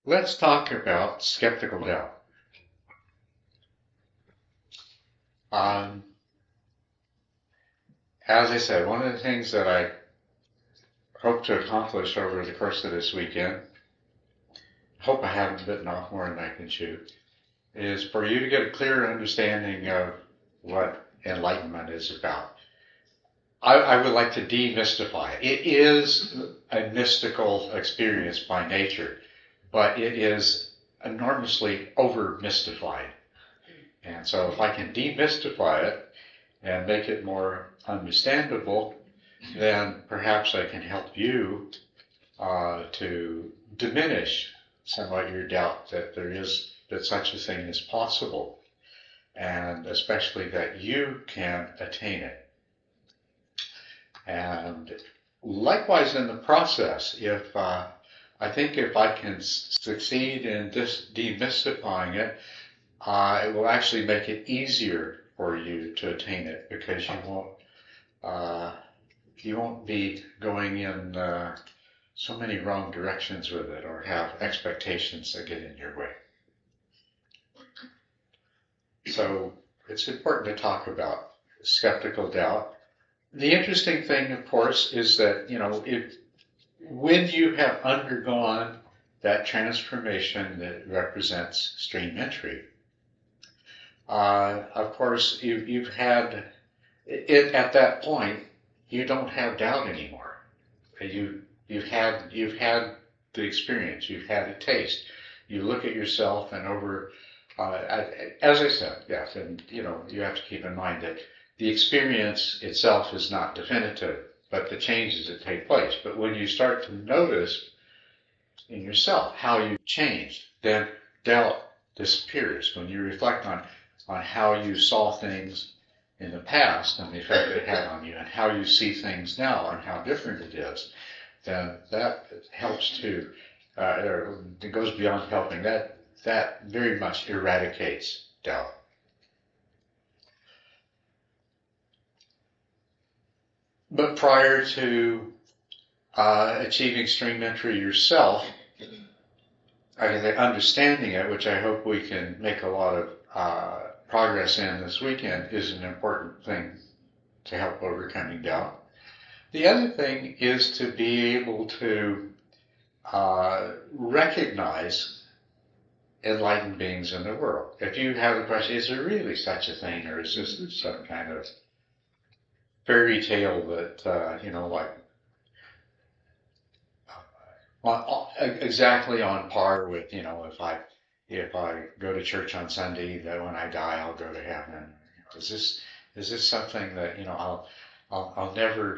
Let's talk about skeptical doubt. Um, as I said, one of the things that I hope to accomplish over the course of this weekend, hope I haven't bitten off more than I can chew, is for you to get a clearer understanding of what enlightenment is about. I would like to demystify it. It is a mystical experience by nature, but it is enormously over-mystified. And so if I can demystify it and make it more understandable, then perhaps I can help you to diminish somewhat your doubt that such a thing is possible, and especially that you can attain it. And likewise in the process, I think if I can succeed in demystifying it, it will actually make it easier for you to attain it, because you won't be going in so many wrong directions with it, or have expectations that get in your way. So it's important to talk about skeptical doubt. The interesting thing, of course, is that, when you have undergone that transformation that represents stream entry, of course, you've had it at that point. You don't have doubt anymore. You've had the experience. You've had a taste. You look at yourself, and as I said, yes, and you have to keep in mind that the experience itself is not definitive, but the changes that take place. But when you start to notice in yourself how you changed, then doubt disappears. When you reflect on how you saw things in the past and the effect it had on you, and how you see things now and how different it is, then that helps to, it goes beyond helping. That very much eradicates doubt. But prior to achieving stream entry yourself, understanding it, which I hope we can make a lot of progress in this weekend, is an important thing to help overcoming doubt. The other thing is to be able to recognize enlightened beings in the world. If you have a question, is there really such a thing, or is this some kind of fairy tale that, exactly on par with, if I go to church on Sunday, that when I die I'll go to heaven. Is this something that I'll never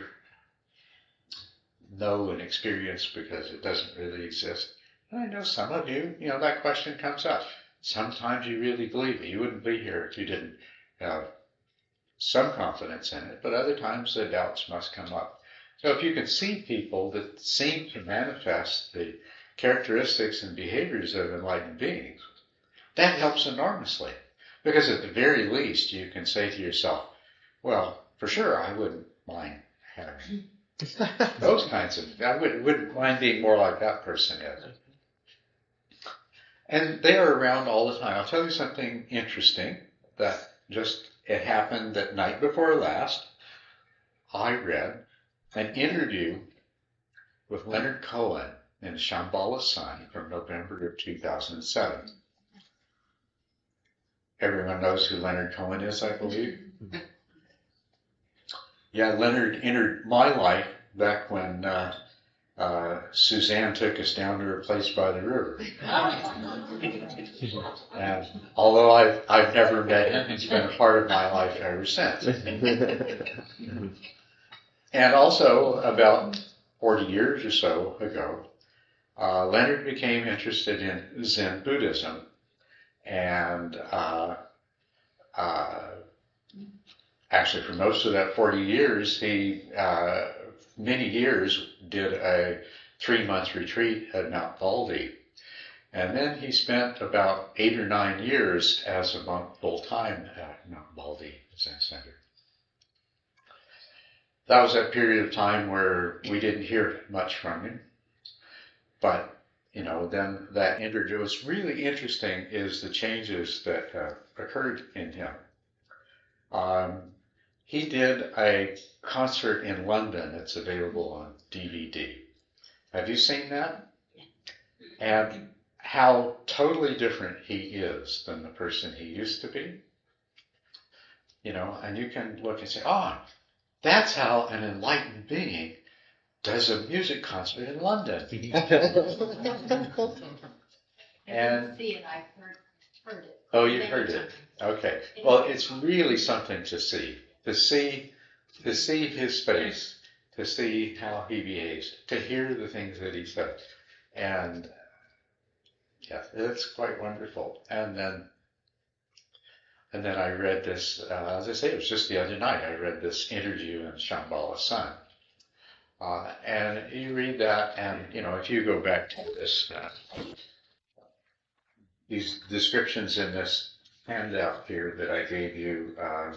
know and experience because it doesn't really exist? And I know some of you, that question comes up. Sometimes you really believe it. You wouldn't be here if you didn't have some confidence in it, but other times the doubts must come up. So if you can see people that seem to manifest the characteristics and behaviors of enlightened beings, that helps enormously. Because at the very least, you can say to yourself, well, for sure, I wouldn't mind having those kinds of, I wouldn't mind being more like that person is. And they are around all the time. I'll tell you something interesting that it happened that night before last. I read an interview with Leonard Cohen in Shambhala Sun from November of 2007. Everyone knows who Leonard Cohen is, I believe. Yeah, Leonard entered my life back when Suzanne took us down to her place by the river. And although I've never met him, he's been a part of my life ever since. And also, about 40 years or so ago, Leonard became interested in Zen Buddhism, and actually for most of that 40 years, he many years did a 3-month retreat at Mount Baldy. And then he spent about 8 or 9 years as a monk full-time at Mount Baldy Zen Center. That was that period of time where we didn't hear much from him. But then that introduced. What's really interesting is the changes that occurred in him. Um, he did a concert in London that's available on DVD. Have you seen that? And how totally different he is than the person he used to be. And you can look and say, oh, that's how an enlightened being does a music concert in London. And see it, I've heard it. Oh, you've heard it. Okay. Well, it's really something to see. To see his face, to see how he behaves, to hear the things that he says. And yes, it's quite wonderful. And then I read this, as I say, it was just the other night, I read this interview in Shambhala Sun. And you read that, and, if you go back to this, these descriptions in this handout here that I gave you,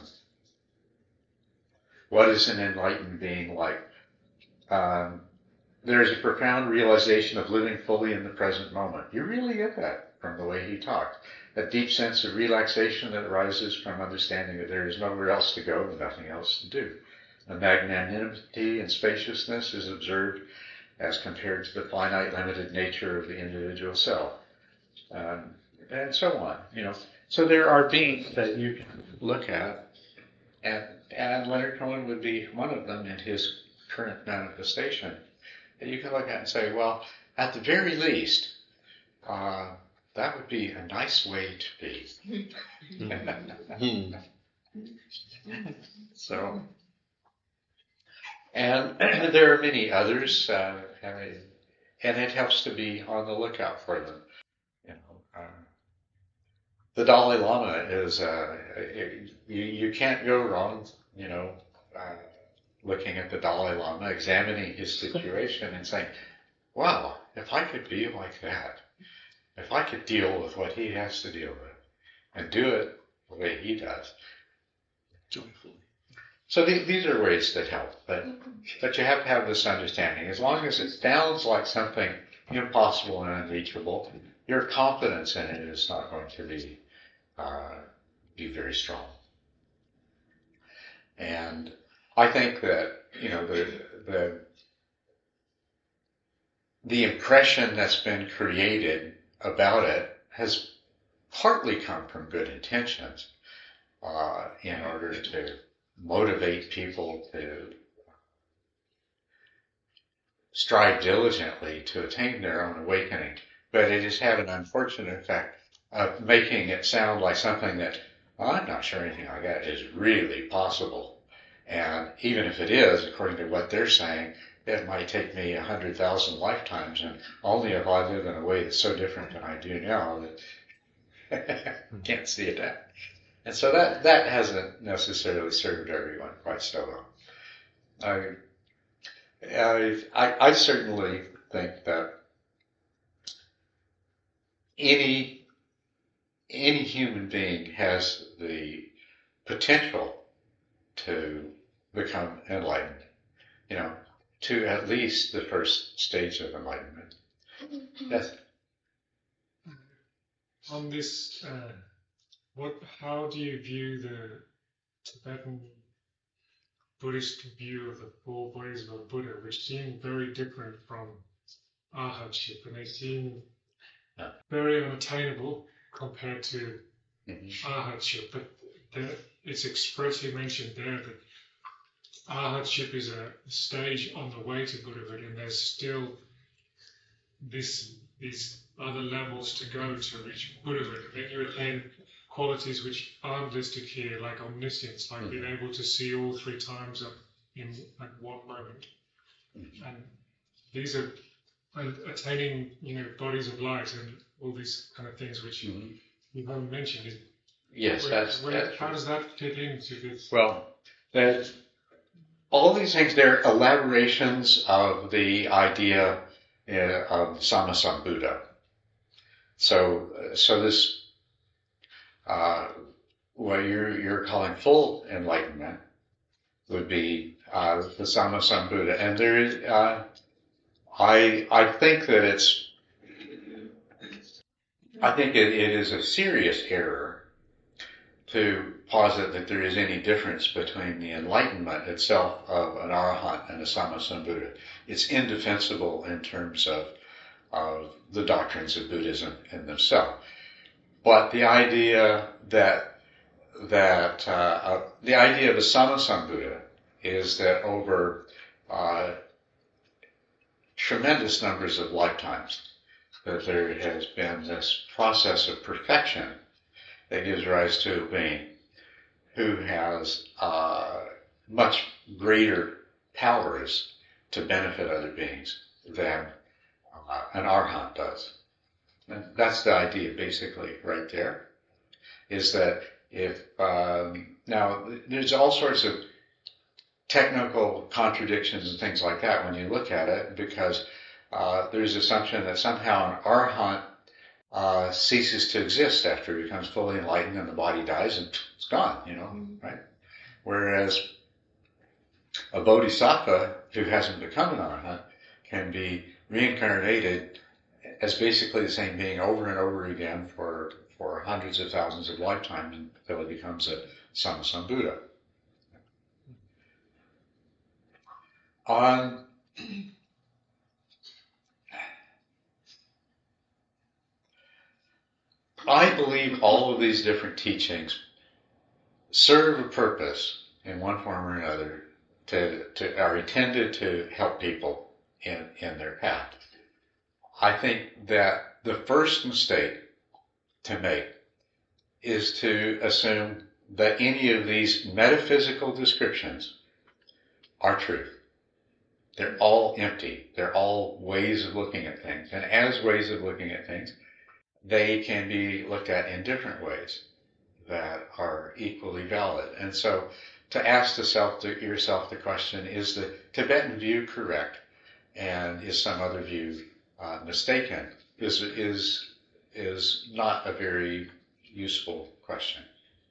what is an enlightened being like? There is a profound realization of living fully in the present moment. You really get that from the way he talked. A deep sense of relaxation that arises from understanding that there is nowhere else to go and nothing else to do. A magnanimity and spaciousness is observed as compared to the finite, limited nature of the individual self. And so on, So there are beings that you can look at, and Leonard Cohen would be one of them in his current manifestation. That you can look at and say, well, at the very least, that would be a nice way to be. So, and there are many others, and it helps to be on the lookout for them. The Dalai Lama is, you can't go wrong, looking at the Dalai Lama, examining his situation and saying, wow, if I could be like that, if I could deal with what he has to deal with and do it the way he does. Joyfully. So these are ways that help, but you have to have this understanding. As long as it sounds like something impossible and unreachable, your confidence in it is not going to be very strong. And I think that the impression that's been created about it has partly come from good intentions, in order to motivate people to strive diligently to attain their own awakening. But it has had an unfortunate effect of making it sound like something that, I'm not sure anything like that is really possible. And even if it is, according to what they're saying, it might take me 100,000 lifetimes, and only if I live in a way that's so different than I do now that can't see it out. And so that hasn't necessarily served everyone quite so well. I certainly think that any human being has the potential to become enlightened, to at least the first stage of enlightenment. Yes. On this, how do you view the Tibetan Buddhist view of the 4 bodies of a Buddha, which seem very different from arhatship, and they seem very unattainable compared to arhatship, but it's expressly mentioned there that arhatship is a stage on the way to Buddhahood, and there's still these other levels to go to reach Buddhahood. And then you attain qualities which aren't listed here, like omniscience, like being able to see all 3 times in one moment. And these are attaining, bodies of light and all these kind of things which you haven't mentioned. Yes, how does that fit into this? Well, all these things, they're elaborations of the idea of Sammasambuddha. So this, what you're calling full enlightenment would be the Sammasambuddha, and there is, I think that it's I think it is a serious error to posit that there is any difference between the enlightenment itself of an arahant and a Sammasambuddha. It's indefensible in terms of the doctrines of Buddhism in themselves. But the idea the idea of a Sammasambuddha is that over tremendous numbers of lifetimes, that there has been this process of perfection that gives rise to a being who has much greater powers to benefit other beings than an arhat does. And that's the idea basically right there, is that if, now there's all sorts of technical contradictions and things like that when you look at it, because there's assumption that somehow an arhat ceases to exist after he becomes fully enlightened and the body dies and it's gone, right? Whereas a bodhisattva who hasn't become an arhat can be reincarnated as basically the same being over and over again for hundreds of thousands of lifetimes until he becomes a Sammasambuddha. I believe all of these different teachings serve a purpose in one form or another are intended to help people in their path. I think that the first mistake to make is to assume that any of these metaphysical descriptions are truth. They're all empty. They're all ways of looking at things. And as ways of looking at things, they can be looked at in different ways that are equally valid. And so to ask yourself the question, is the Tibetan view correct and is some other view mistaken, is not a very useful question.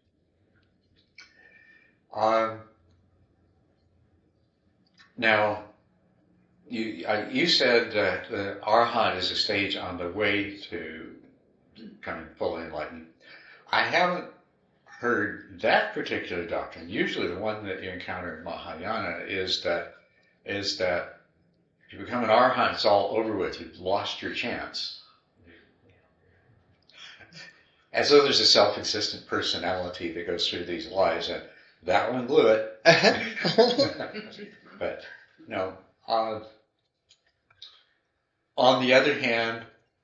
Now, you said that the arhat is a stage on the way to becoming fully enlightened. I haven't heard that particular doctrine. Usually the one that you encounter in Mahayana is that if you become an arhat, it's all over with. You've lost your chance. As though there's a self-existent personality that goes through these lives, and that one blew it. But no. On the other hand,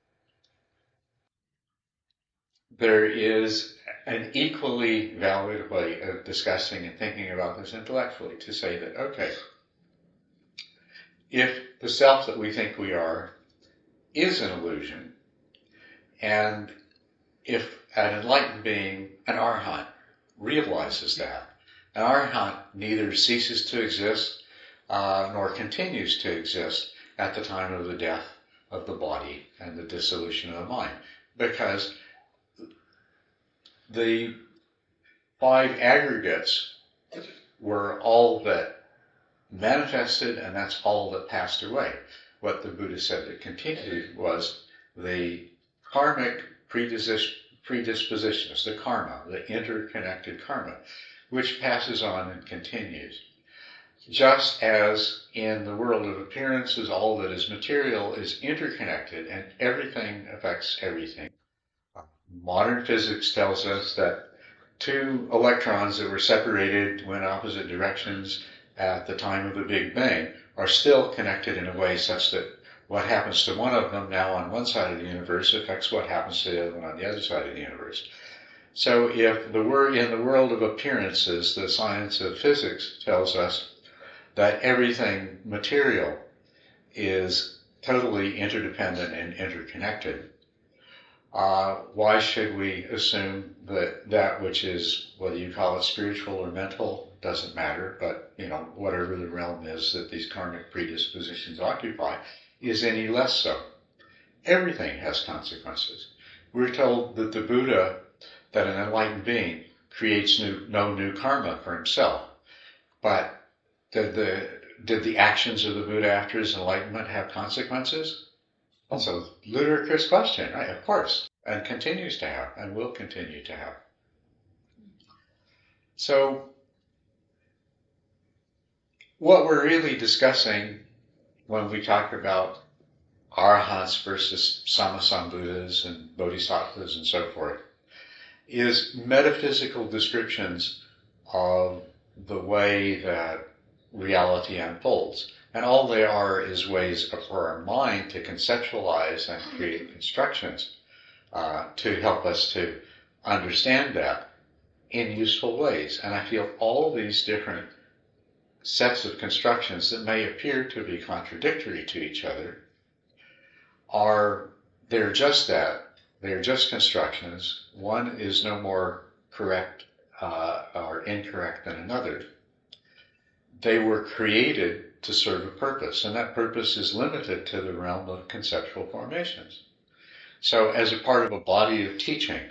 there is an equally valid way of discussing and thinking about this intellectually, to say that, okay, if the self that we think we are is an illusion, and if an enlightened being, an arhat, realizes that, an arhat neither ceases to exist nor continues to exist at the time of the death of the body and the dissolution of the mind, because the five aggregates were all that manifested, and that's all that passed away. What the Buddha said that continued was the karmic predispositions, the karma, the interconnected karma, which passes on and continues. Just as in the world of appearances, all that is material is interconnected and everything affects everything. Modern physics tells us that two electrons that were separated, went opposite directions at the time of the Big Bang, are still connected in a way such that what happens to one of them now on one side of the universe affects what happens to the other one on the other side of the universe. So if in the world of appearances, the science of physics tells us that everything material is totally interdependent and interconnected, why should we assume that that which is, whether you call it spiritual or mental, doesn't matter, but whatever the realm is that these karmic predispositions occupy, is any less so? Everything has consequences. We're told that the Buddha, that an enlightened being, creates no new karma for himself. But did the actions of the Buddha after his enlightenment have consequences? Also, ludicrous question, right? Of course. and continues to have and will continue to have. So what we're really discussing when we talk about arahants versus Sammasambuddhas and bodhisattvas and so forth is metaphysical descriptions of the way that reality unfolds. And all they are is ways for our mind to conceptualize and create constructions to help us to understand that in useful ways. And I feel all these different sets of constructions that may appear to be contradictory to each other they're just that. They're just constructions. One is no more correct or incorrect than another. They were created to serve a purpose, and that purpose is limited to the realm of conceptual formations. So as a part of a body of teaching,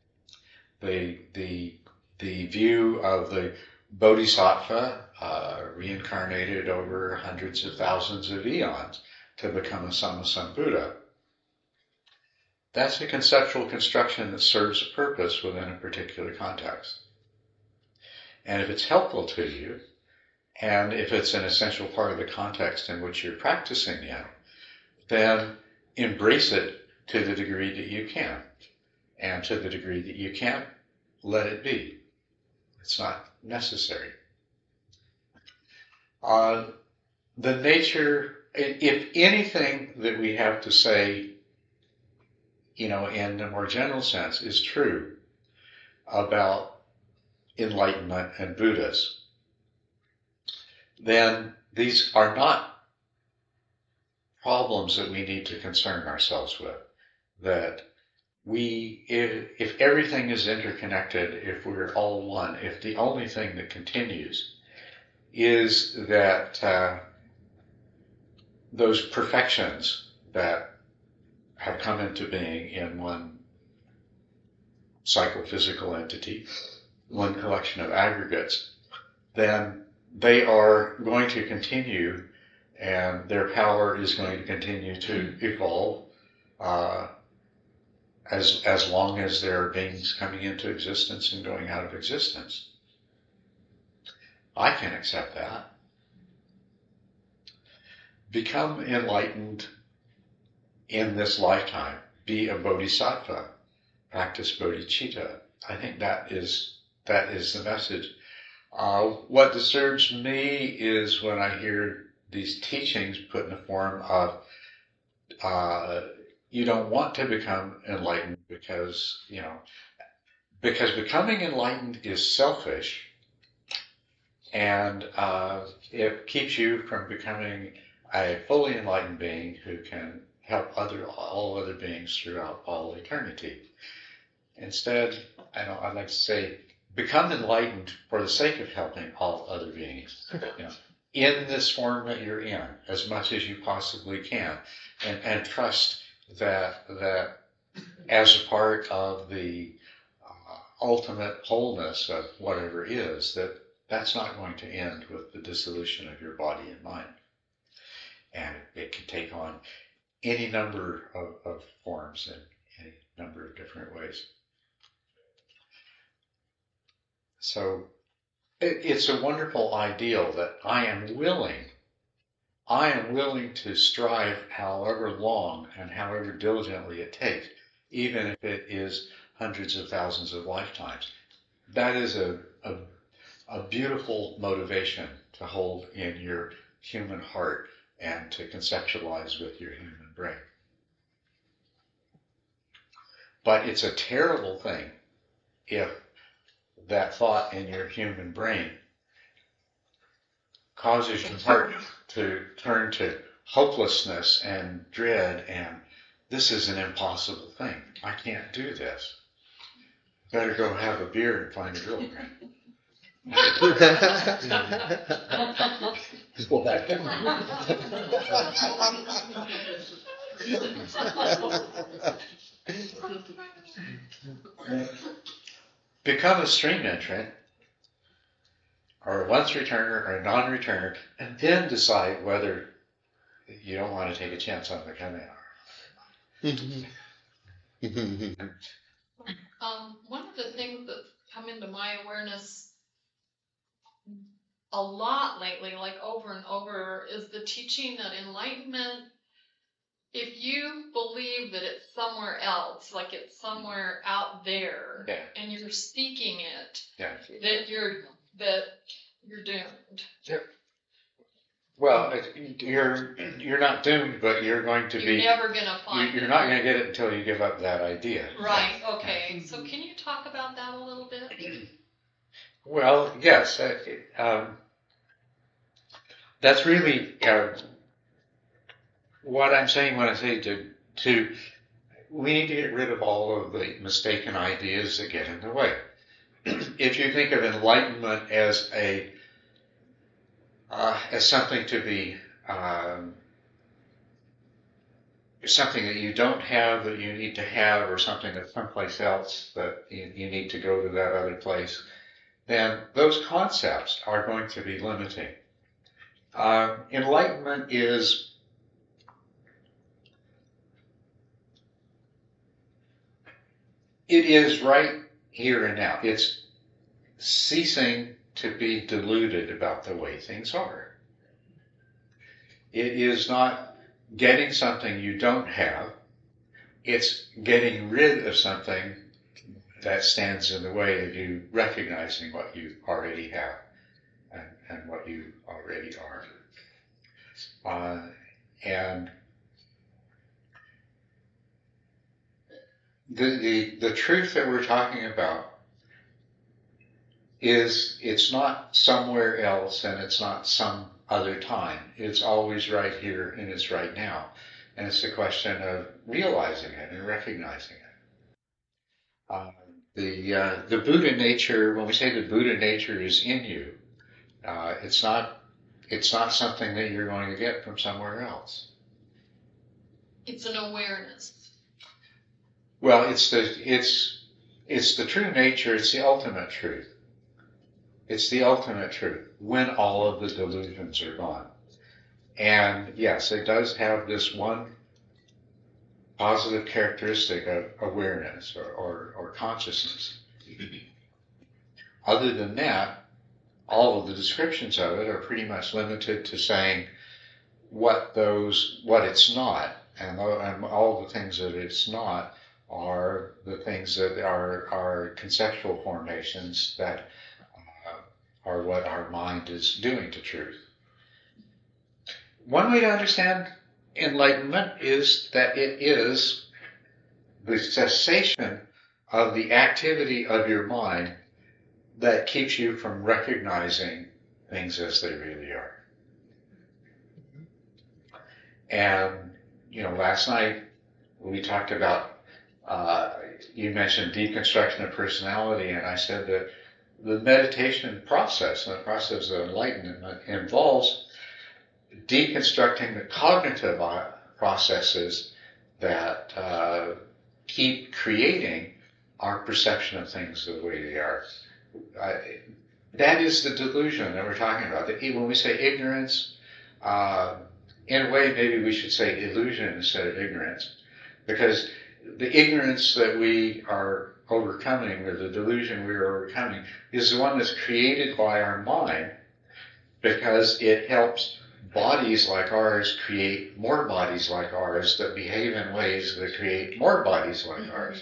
the view of the bodhisattva reincarnated over hundreds of thousands of eons to become a Sammasambuddha, that's a conceptual construction that serves a purpose within a particular context. And if it's helpful to you, and if it's an essential part of the context in which you're practicing in, then embrace it to the degree that you can. And to the degree that you can't, let it be. It's not necessary. The nature, if anything that we have to say, in a more general sense, is true about enlightenment and Buddhas, then these are not problems that we need to concern ourselves with. That if everything is interconnected, if we're all one, if the only thing that continues is that those perfections that have come into being in one psychophysical entity, one collection of aggregates, then they are going to continue, and their power is going to continue to evolve as long as there are beings coming into existence and going out of existence. I can accept that. Become enlightened in this lifetime. Be a bodhisattva. Practice bodhicitta. I think that is the message. What disturbs me is when I hear these teachings put in the form of you don't want to become enlightened because becoming enlightened is selfish, and it keeps you from becoming a fully enlightened being who can help all other beings throughout all eternity. Instead, I'd like to say, become enlightened for the sake of helping all other beings, in this form that you're in, as much as you possibly can, and trust that as a part of the ultimate wholeness of whatever is, that's not going to end with the dissolution of your body and mind. And it can take on any number of forms in any number of different ways. So it's a wonderful ideal that I am willing to strive however long and however diligently it takes, even if it is hundreds of thousands of lifetimes. That is a beautiful motivation to hold in your human heart and to conceptualize with your human brain. But it's a terrible thing if that thought in your human brain causes your heart to turn to hopelessness and dread, and this is an impossible thing. I can't do this. Better go have a beer and find a girlfriend. Pull back. Become a stream entrant, or a once returner, or a non-returner, and then decide whether you don't want to take a chance on becoming. One of the things that's come into my awareness a lot lately, like over and over, is the teaching that enlightenment, if you believe that it's somewhere else, like it's somewhere out there, Yeah. and you're seeking it, Yeah. that you're doomed. Well, you're not doomed, but you're going to You're be. never gonna find You're it. not going to get it until you give up that idea. Right. Okay. So can you talk about that a little bit? Well, yes. That's really what I'm saying when I say to we need to get rid of all of the mistaken ideas that get in the way. If you think of enlightenment as something to be something that you don't have that you need to have, or something that's someplace else that you need to go to that other place, then those concepts are going to be limiting. Enlightenment is right here and now. It's ceasing to be deluded about the way things are. It is not getting something you don't have. It's getting rid of something that stands in the way of you recognizing what you already have and what you already are. And the truth that we're talking about is it's not somewhere else and it's not some other time. It's always right here and it's right now. And it's a question of realizing it and recognizing it. The Buddha nature, when we say the Buddha nature is in you, it's not something that you're going to get from somewhere else. It's an awareness. Well, it's the true nature. It's the ultimate truth. It's the ultimate truth when all of the delusions are gone. And yes, it does have this one positive characteristic of awareness or consciousness. Other than that, all of the descriptions of it are pretty much limited to saying what it's not, and all the things that it's not are the things that are conceptual formations that are what our mind is doing to truth. One way to understand enlightenment is that it is the cessation of the activity of your mind that keeps you from recognizing things as they really are. And, last night we talked about, you mentioned deconstruction of personality, and I said that the meditation process, and the process of enlightenment, involves deconstructing the cognitive processes that keep creating our perception of things the way they are. That is the delusion that we're talking about. When we say ignorance, in a way, maybe we should say illusion instead of ignorance, because the ignorance that we are overcoming, or the delusion we are overcoming, is the one that's created by our mind, because it helps bodies like ours create more bodies like ours that behave in ways that create more bodies like ours.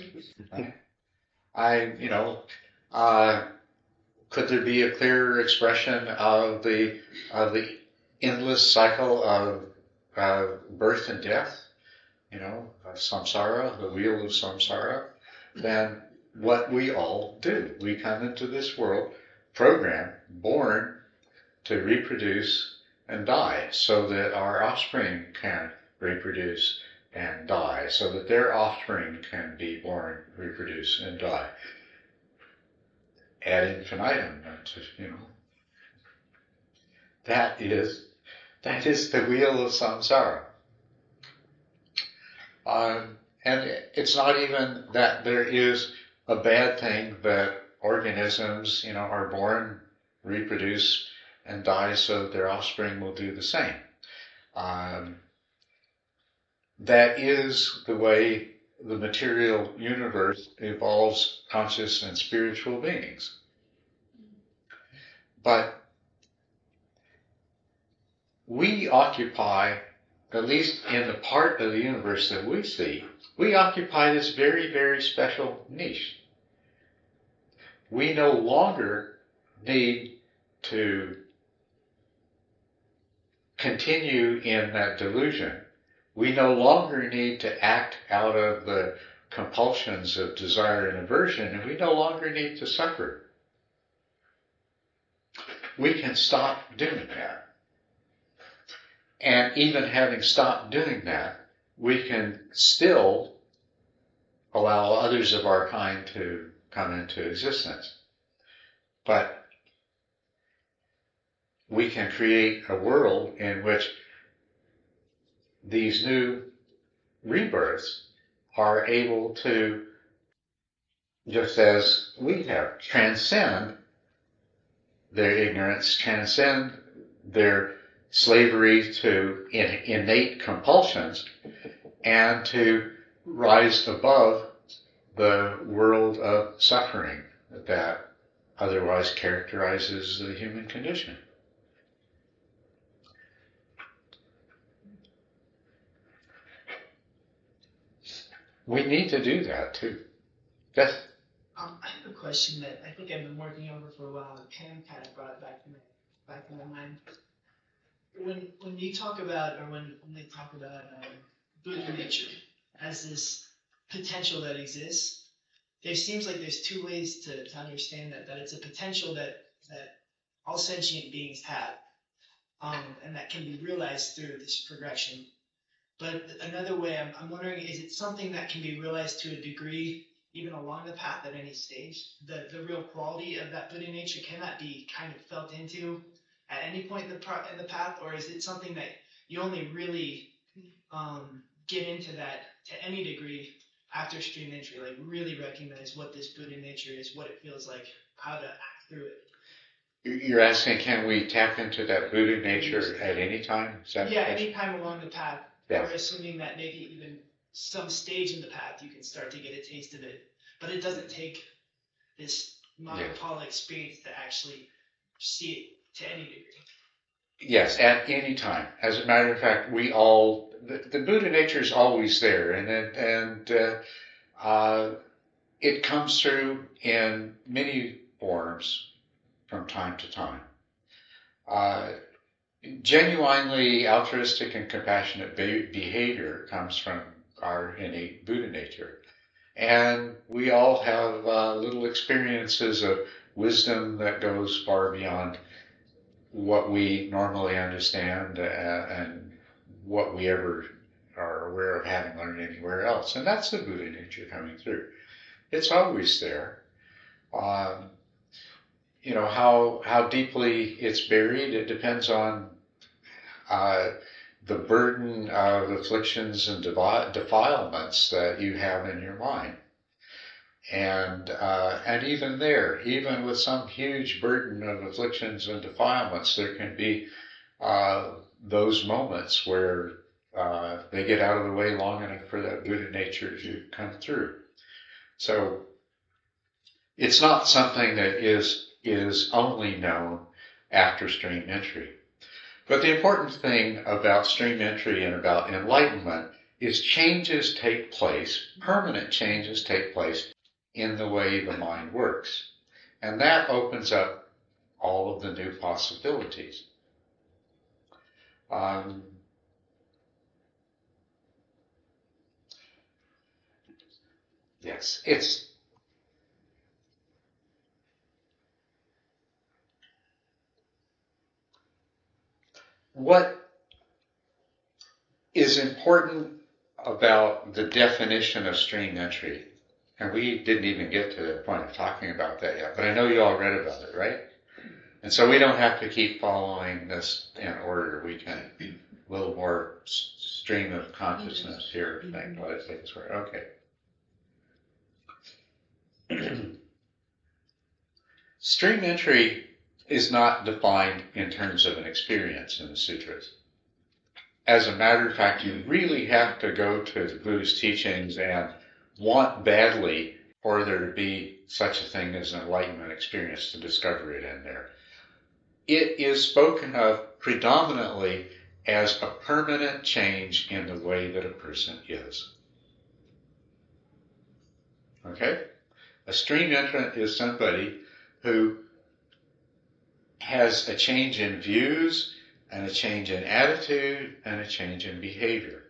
Could there be a clearer expression of the endless cycle of birth and death, of samsara, the wheel of samsara, than what we all do? We come into this world programmed, born to reproduce and die, so that our offspring can reproduce and die, so that their offspring can be born, reproduce, and die. Ad infinitum, That is the wheel of samsara. And it's not even that there is a bad thing that organisms, are born, reproduce, and die so that their offspring will do the same. That is the way the material universe involves conscious and spiritual beings. But we occupy, at least in the part of the universe that we see, we occupy this very, very special niche. We no longer need to continue in that delusion. We no longer need to act out of the compulsions of desire and aversion, and we no longer need to suffer. We can stop doing that. And even having stopped doing that, we can still allow others of our kind to come into existence. But we can create a world in which these new rebirths are able to, just as we have, transcend their ignorance, transcend their slavery to innate compulsions, and to rise above the world of suffering that otherwise characterizes the human condition. We need to do that too. Yes? I have a question that I think I've been working over for a while, and Pam kind of brought it back to my mind. When you talk about, or when they talk about Buddha nature as this potential that exists, there seems like there's two ways to understand that it's a potential that all sentient beings have, and that can be realized through this progression. But another way, I'm wondering, is it something that can be realized to a degree, even along the path at any stage? The real quality of that Buddha nature, can that be kind of felt into at any point in the path, or is it something that you only really get into that to any degree after stream entry, like really recognize what this Buddha nature is, what it feels like, how to act through it? You're asking, can we tap into that Buddha nature at any time? Is that any time along the path. Yeah. Or assuming that maybe even some stage in the path you can start to get a taste of it, but it doesn't take this Marco experience to actually see it to any degree. Yes, at any time. As a matter of fact, we all, the Buddha nature is always there, and it comes through in many forms from time to time. Genuinely altruistic and compassionate behavior comes from our innate Buddha nature. And we all have little experiences of wisdom that goes far beyond what we normally understand and what we ever are aware of having learned anywhere else. And that's the Buddha nature coming through. It's always there. How deeply it's buried, it depends on the burden of afflictions and defilements that you have in your mind. And even there, even with some huge burden of afflictions and defilements, there can be those moments where they get out of the way long enough for that Buddha nature to come through. So it's not something that is only known after stream entry. But the important thing about stream entry and about enlightenment is changes take place, permanent changes take place in the way the mind works. And that opens up all of the new possibilities. Yes, it's what is important about the definition of stream entry, and we didn't even get to the point of talking about that yet, but I know you all read about it, right? And so we don't have to keep following this in order. We can a little more stream of consciousness here. Okay. Stream entry is not defined in terms of an experience in the sutras. As a matter of fact, you really have to go to the Buddhist teachings and want badly for there to be such a thing as an enlightenment experience, to discover it in there. It is spoken of predominantly as a permanent change in the way that a person is. Okay? A stream entrant is somebody who has a change in views and a change in attitude and a change in behavior.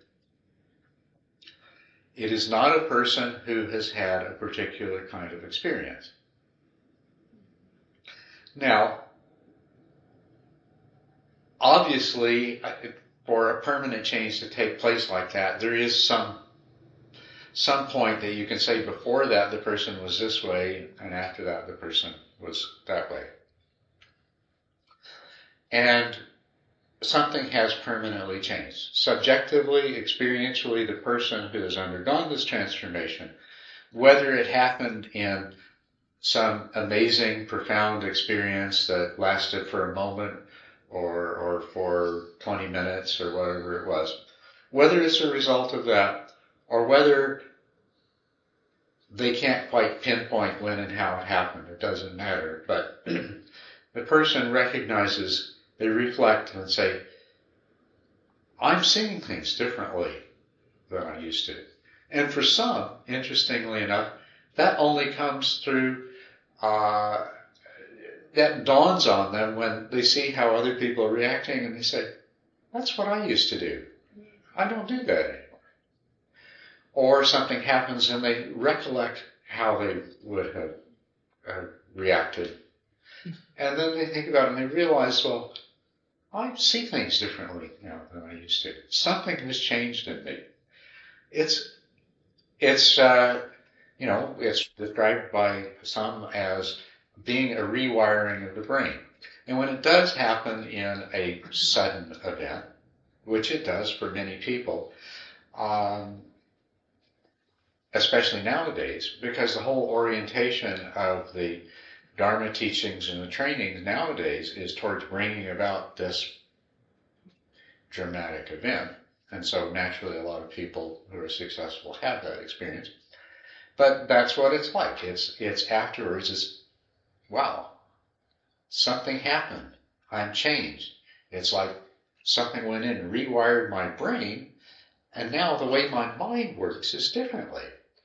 It is not a person who has had a particular kind of experience. Now, obviously, for a permanent change to take place like that, there is some point that you can say before that the person was this way, and after that the person was that way. And something has permanently changed. Subjectively, experientially, the person who has undergone this transformation, whether it happened in some amazing, profound experience that lasted for a moment or for 20 minutes or whatever it was, whether it's a result of that or whether they can't quite pinpoint when and how it happened, it doesn't matter. But the person recognizes, they reflect and say, I'm seeing things differently than I used to. And for some, interestingly enough, that only comes through, that dawns on them when they see how other people are reacting and they say, that's what I used to do. I don't do that anymore. Or something happens and they recollect how they would have reacted. And then they think about it and they realize, well, I see things differently now than I used to. Something has changed in me. It's described by some as being a rewiring of the brain. And when it does happen in a sudden event, which it does for many people, especially nowadays, because the whole orientation of the Dharma teachings and the trainings nowadays is towards bringing about this dramatic event. And so naturally a lot of people who are successful have that experience. But that's what it's like. It's afterwards, it's, wow, something happened. I'm changed. It's like something went in and rewired my brain, and now the way my mind works is differently.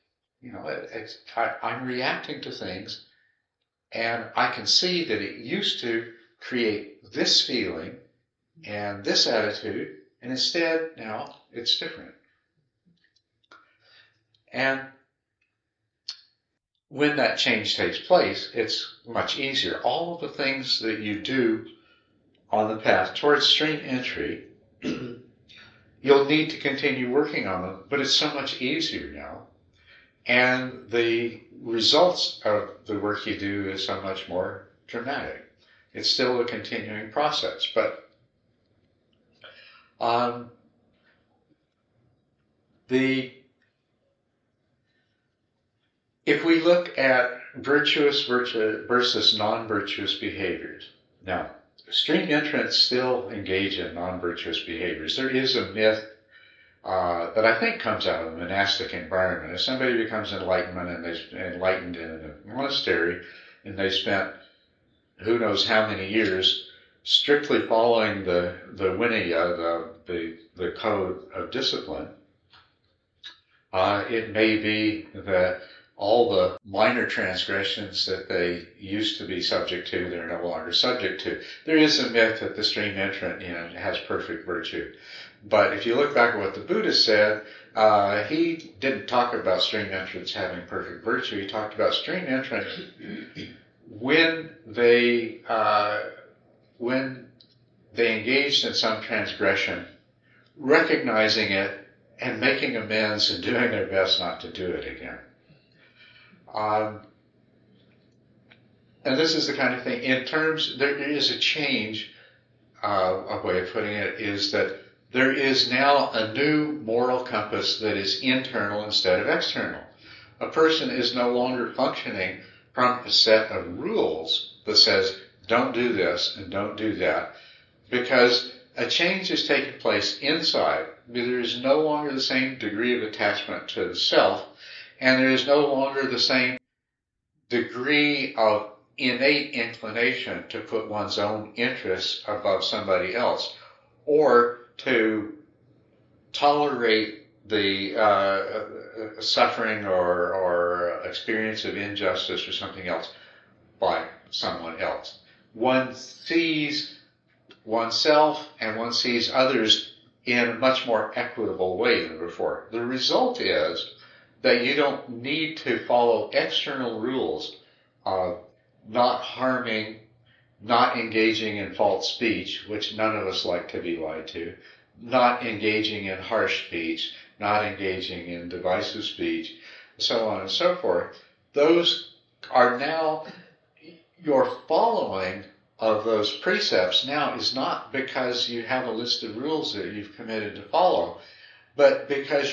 I'm reacting to things, and I can see that it used to create this feeling and this attitude, and instead now it's different. And when that change takes place, it's much easier. All of the things that you do on the path towards stream entry, you'll need to continue working on them, but it's so much easier now. And the results of the work you do is so much more dramatic. It's still a continuing process, but if we look at virtuous versus non-virtuous behaviors, now, stream entrants still engage in non-virtuous behaviors. There is a myth that I think comes out of a monastic environment. If somebody becomes enlightened in a monastery, and they spent who knows how many years strictly following the Vinaya, the code of discipline, it may be that all the minor transgressions that they used to be subject to, they're no longer subject to. There is a myth that the stream entrant, has perfect virtue. But if you look back at what the Buddha said, he didn't talk about stream entrants having perfect virtue. He talked about stream entrants when they engaged in some transgression, recognizing it and making amends and doing their best not to do it again. And this is the kind of thing, there is a change, a way of putting it is that there is now a new moral compass that is internal instead of external. A person is no longer functioning from a set of rules that says, don't do this and don't do that, because a change has taken place inside. There is no longer the same degree of attachment to the self, and there is no longer the same degree of innate inclination to put one's own interests above somebody else, or to tolerate the suffering or experience of injustice or something else by someone else. One sees oneself and one sees others in a much more equitable way than before. The result is that you don't need to follow external rules of not harming, not engaging in false speech, which none of us like to be lied to, not engaging in harsh speech, not engaging in divisive speech, so on and so forth. Those are now, your following of those precepts now is not because you have a list of rules that you've committed to follow, but because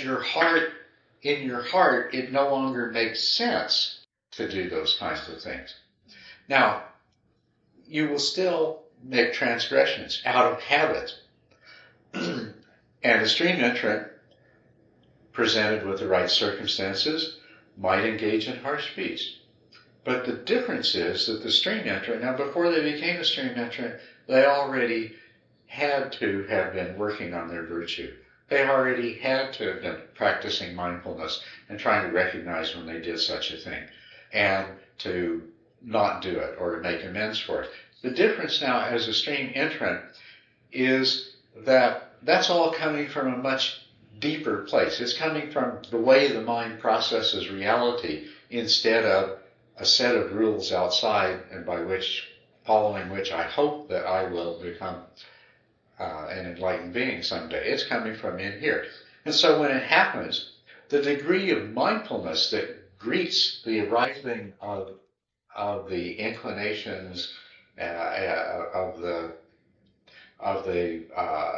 in your heart, it no longer makes sense to do those kinds of things. Now, you will still make transgressions out of habit. And the stream entrant, presented with the right circumstances, might engage in harsh speech. But the difference is that the stream entrant, now before they became a stream entrant, they already had to have been working on their virtue. They already had to have been practicing mindfulness and trying to recognize when they did such a thing and to not do it or to make amends for it. The difference now as a stream entrant is that that's all coming from a much deeper place. It's coming from the way the mind processes reality instead of a set of rules outside and following which I hope that I will become an enlightened being someday. It's coming from in here. And so when it happens, the degree of mindfulness that greets the arising of the inclinations, of the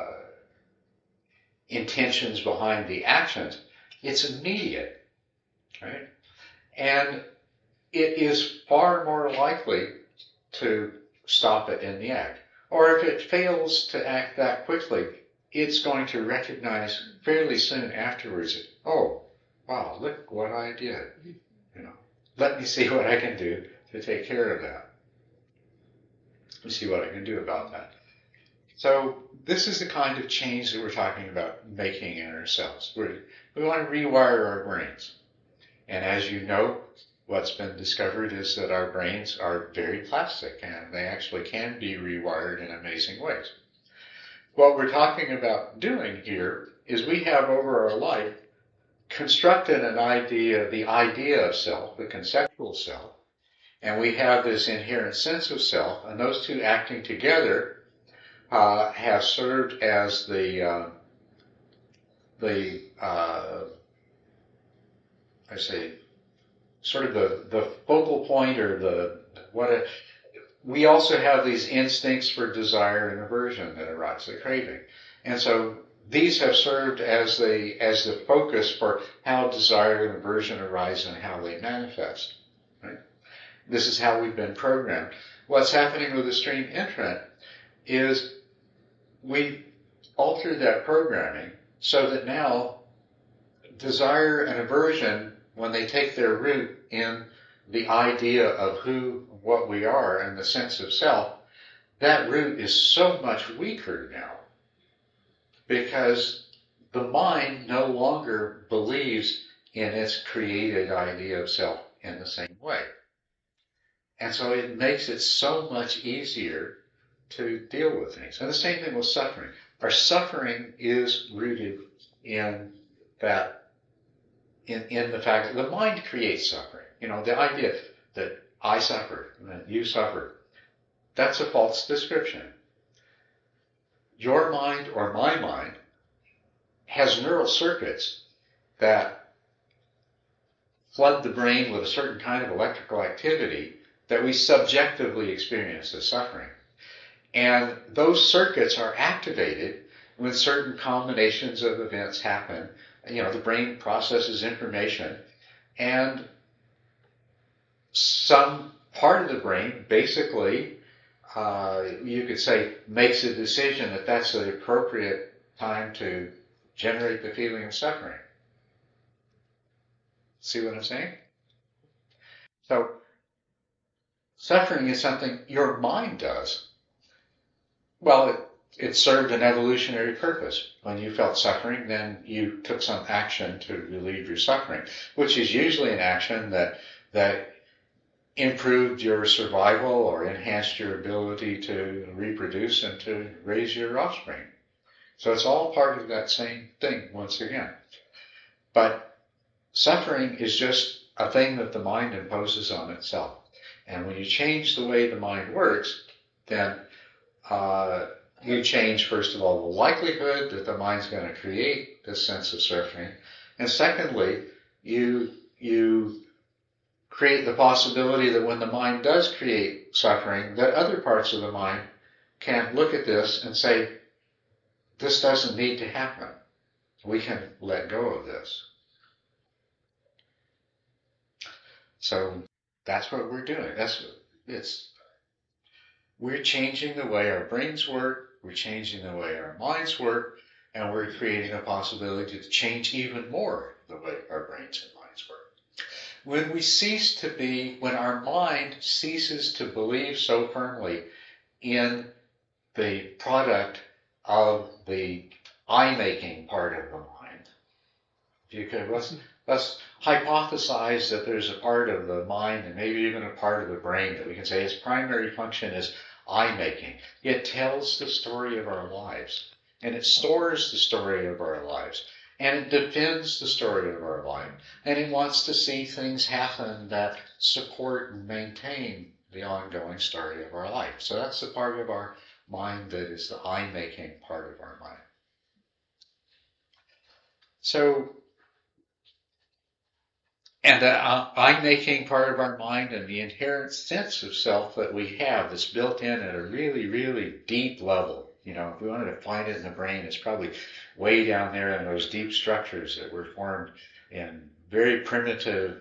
intentions behind the actions, it's immediate, right? And it is far more likely to stop it in the act. Or if it fails to act that quickly, it's going to recognize fairly soon afterwards, oh, wow, look what I did. Let me see what I can do to take care of that. Let me see what I can do about that. So this is the kind of change that we're talking about making in ourselves. We want to rewire our brains. And as you know, what's been discovered is that our brains are very plastic and they actually can be rewired in amazing ways. What we're talking about doing here is we have over our life constructed the idea of self, the conceptual self, and we have this inherent sense of self, and those two acting together have served as the focal point, or we also have these instincts for desire and aversion that arise, the craving. And so these have served as the focus for how desire and aversion arise and how they manifest. Right? This is how we've been programmed. What's happening with the stream entrant is we altered that programming so that now desire and aversion, when they take their root in the idea of what we are and the sense of self, that root is so much weaker now because the mind no longer believes in its created idea of self in the same way. And so it makes it so much easier to deal with things. And the same thing with suffering. Our suffering is rooted in that, in the fact that the mind creates suffering. The idea that I suffer and that you suffer, that's a false description. Your mind or my mind has neural circuits that flood the brain with a certain kind of electrical activity that we subjectively experience as suffering. And those circuits are activated when certain combinations of events happen. The brain processes information, and some part of the brain basically, you could say, makes a decision that that's the appropriate time to generate the feeling of suffering. See what I'm saying? So, suffering is something your mind does. Well, it served an evolutionary purpose. When you felt suffering, then you took some action to relieve your suffering, which is usually an action that improved your survival or enhanced your ability to reproduce and to raise your offspring. So it's all part of that same thing once again. But suffering is just a thing that the mind imposes on itself. And when you change the way the mind works, then you change, first of all, the likelihood that the mind's going to create this sense of suffering. And secondly, you create the possibility that when the mind does create suffering, that other parts of the mind can look at this and say, this doesn't need to happen. We can let go of this. So that's what we're doing. We're changing the way our brains work, we're changing the way our minds work, and we're creating a possibility to change even more the way our brains and minds work. When our mind ceases to believe so firmly in the product of the I-making part of the mind, let's hypothesize that there's a part of the mind and maybe even a part of the brain that we can say its primary function is I-making. It tells the story of our lives, and it stores the story of our lives, and it defends the story of our life, and it wants to see things happen that support and maintain the ongoing story of our life. So that's the part of our mind that is the I-making part of our mind. So, and the I-making part of our mind and the inherent sense of self that we have that's built in at a really, really deep level. If we wanted to find it in the brain, it's probably way down there in those deep structures that were formed in very primitive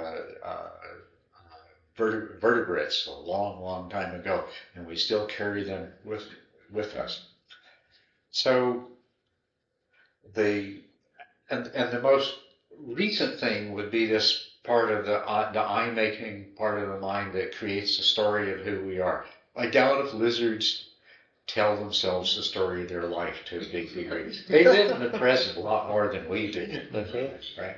vertebrates a long, long time ago, and we still carry them with us. So the most recent thing would be this part of the I-making part of the mind that creates the story of who we are. I doubt if lizards tell themselves the story of their life to a big degree. They live in the present a lot more than we do, right?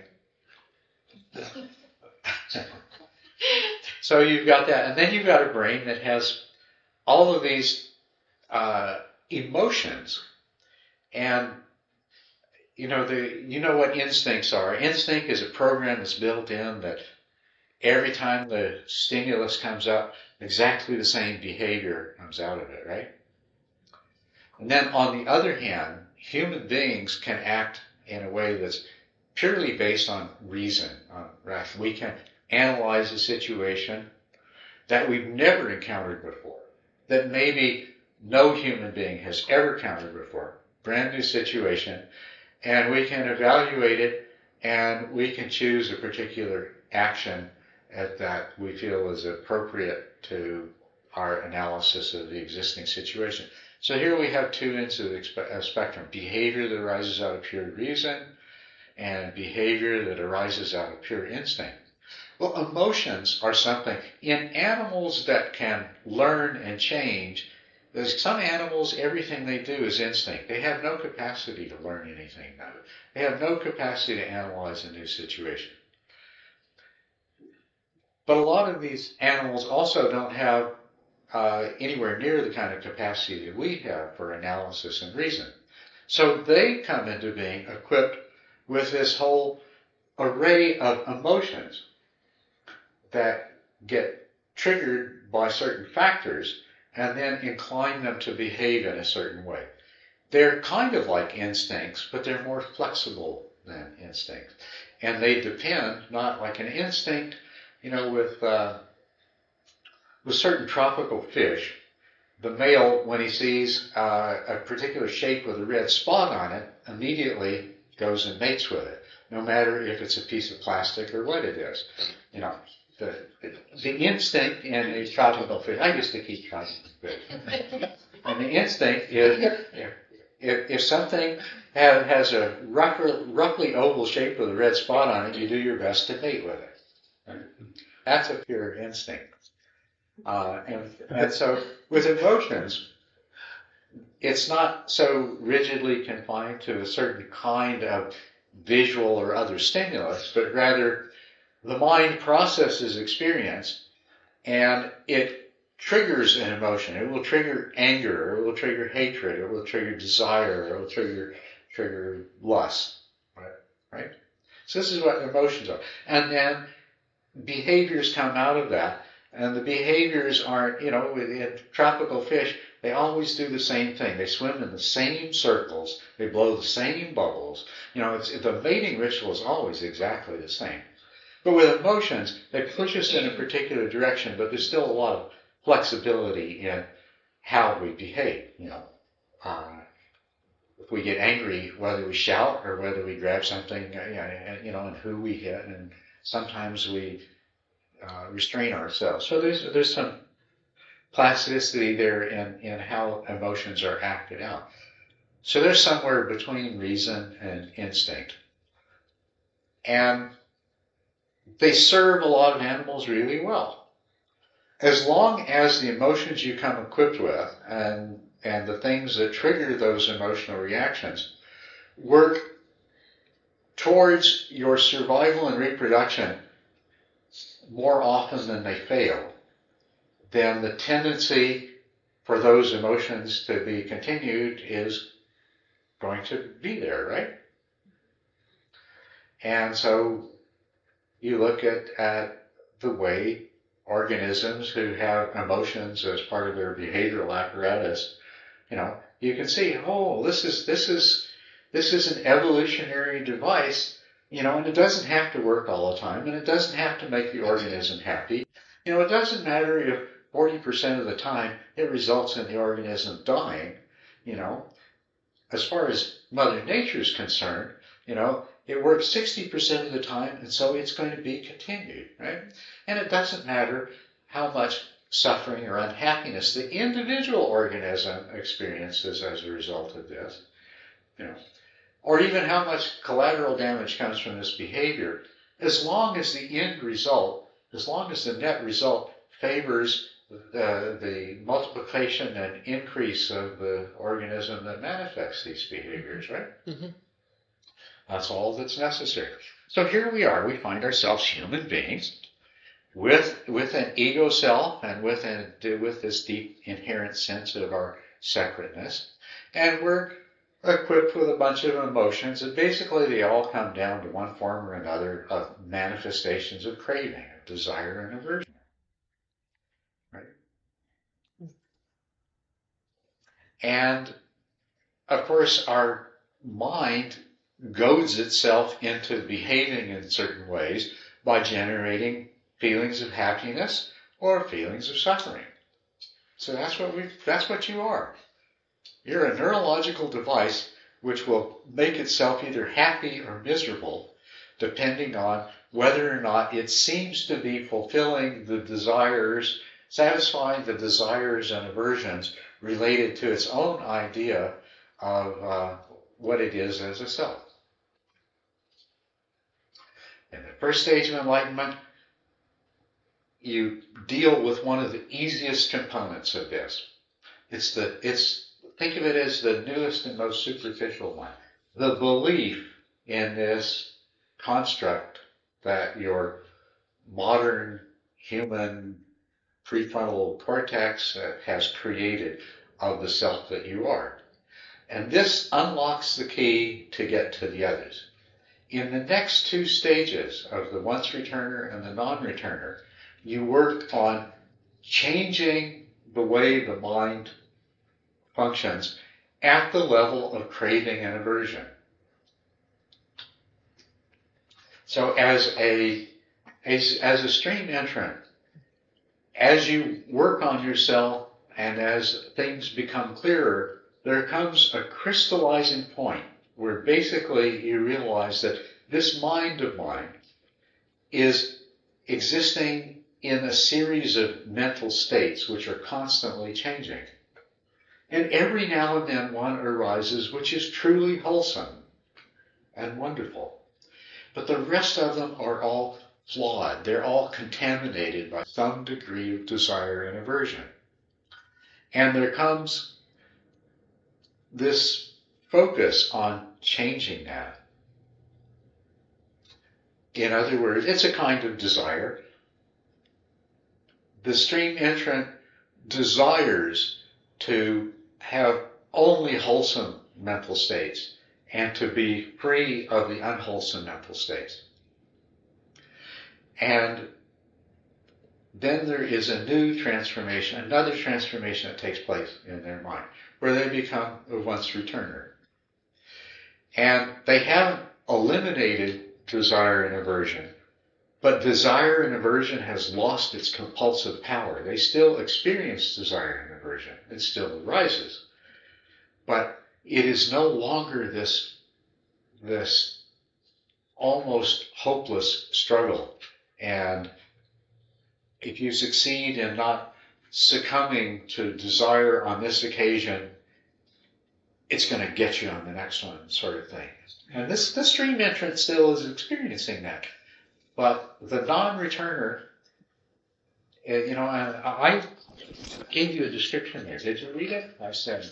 So you've got that, and then you've got a brain that has all of these emotions, and you know what instincts are. Instinct is a program that's built in that every time the stimulus comes up, exactly the same behavior comes out of it, right? And then on the other hand, human beings can act in a way that's purely based on reason, on rationale. We can analyze a situation that we've never encountered before, that maybe no human being has ever encountered before, brand new situation, and we can evaluate it, and we can choose a particular action that we feel is appropriate to our analysis of the existing situation. So here we have two ends of the spectrum: behavior that arises out of pure reason, and behavior that arises out of pure instinct. Well, emotions are something in animals that can learn and change. There's some animals, everything they do is instinct. They have no capacity to learn anything new. They have no capacity to analyze a new situation. But a lot of these animals also don't have anywhere near the kind of capacity that we have for analysis and reason. So they come into being equipped with this whole array of emotions that get triggered by certain factors and then incline them to behave in a certain way. They're kind of like instincts, but they're more flexible than instincts. And they depend, not like an instinct, with certain tropical fish, the male, when he sees a particular shape with a red spot on it, immediately goes and mates with it, no matter if it's a piece of plastic or what it is. The instinct in these tropical fish, I used to keep tropical fish, and the instinct if something has a roughly oval shape with a red spot on it, you do your best to mate with it. That's a pure instinct. And so with emotions, it's not so rigidly confined to a certain kind of visual or other stimulus, but rather the mind processes experience and it triggers an emotion. It will trigger anger, it will trigger hatred, it will trigger desire, it will trigger lust. Right? So this is what emotions are. And then behaviors come out of that. And the behaviors aren't, in tropical fish, they always do the same thing. They swim in the same circles. They blow the same bubbles. The mating ritual is always exactly the same. But with emotions, they push us in a particular direction, but there's still a lot of flexibility in how we behave. If we get angry, whether we shout or whether we grab something, and who we hit, and sometimes we restrain ourselves. So there's some plasticity there in how emotions are acted out. So they're somewhere between reason and instinct. And they serve a lot of animals really well. As long as the emotions you come equipped with and the things that trigger those emotional reactions work towards your survival and reproduction more often than they fail, then the tendency for those emotions to be continued is going to be there, right? And so you look at the way organisms who have emotions as part of their behavioral apparatus, you can see, this is an evolutionary device, and it doesn't have to work all the time, and it doesn't have to make the organism happy. It doesn't matter if 40% of the time it results in the organism dying. As far as Mother Nature is concerned, it works 60% of the time, and so it's going to be continued, right? And it doesn't matter how much suffering or unhappiness the individual organism experiences as a result of this, or even how much collateral damage comes from this behavior, as long as the end result, as long as the net result favors the multiplication and increase of the organism that manifests these behaviors, right? Mm-hmm. That's all that's necessary. So here we are. We find ourselves human beings with an ego self and with this deep inherent sense of our separateness, and we're equipped with a bunch of emotions, and basically they all come down to one form or another of manifestations of craving, of desire and aversion. Right? And of course our mind goads itself into behaving in certain ways by generating feelings of happiness or feelings of suffering. So that's what you are. You're a neurological device which will make itself either happy or miserable depending on whether or not it seems to be fulfilling the desires, satisfying the desires and aversions related to its own idea of what it is as a self. In the first stage of enlightenment, you deal with one of the easiest components of this. Think of it as the newest and most superficial one. The belief in this construct that your modern human prefrontal cortex has created of the self that you are. And this unlocks the key to get to the others. In the next two stages of the once returner and the non-returner, you work on changing the way the mind functions at the level of craving and aversion. So as a stream entrant, as you work on yourself and as things become clearer, there comes a crystallizing point where basically you realize that this mind of mine is existing in a series of mental states which are constantly changing. And every now and then one arises which is truly wholesome and wonderful. But the rest of them are all flawed. They're all contaminated by some degree of desire and aversion. And there comes this focus on changing that. In other words, it's a kind of desire. The stream entrant desires to have only wholesome mental states and to be free of the unwholesome mental states. And then there is a new transformation, another transformation that takes place in their mind, where they become a once returner. And they haven't eliminated desire and aversion, but desire and aversion has lost its compulsive power. They still experience desire and aversion. It still arises. But it is no longer this almost hopeless struggle. And if you succeed in not succumbing to desire on this occasion, it's going to get you on the next one, sort of thing. And this stream entrant still is experiencing that. But the non-returner, I gave you a description there. Did you read it? I said,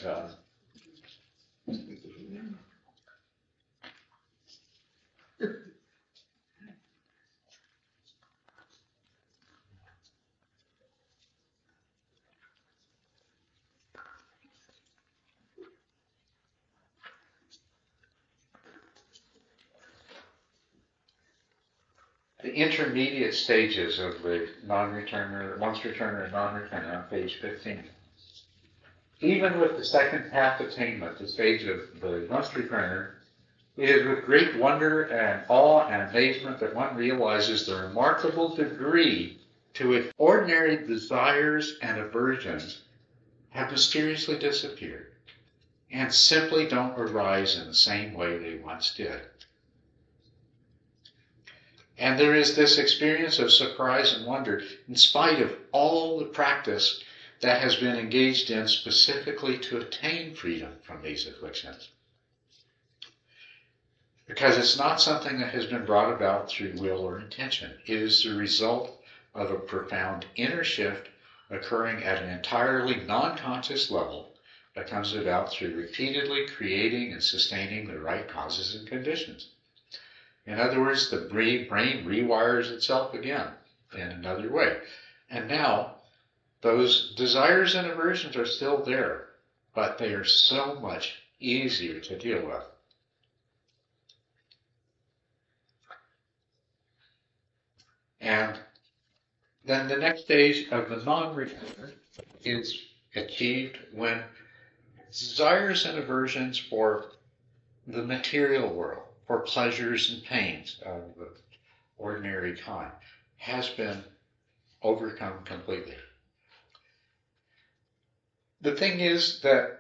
the intermediate stages of the non-returner, once returner, and non-returner on page 15. Even with the second path attainment, the stage of the once returner, it is with great wonder and awe and amazement that one realizes the remarkable degree to which ordinary desires and aversions have mysteriously disappeared and simply don't arise in the same way they once did. And there is this experience of surprise and wonder in spite of all the practice that has been engaged in specifically to attain freedom from these afflictions. Because it's not something that has been brought about through will or intention. It is the result of a profound inner shift occurring at an entirely non-conscious level that comes about through repeatedly creating and sustaining the right causes and conditions. In other words, the brain rewires itself again in another way. And now, those desires and aversions are still there, but they are so much easier to deal with. And then the next stage of the non-returner is achieved when desires and aversions for the material world, for pleasures and pains of the ordinary kind, has been overcome completely. The thing is that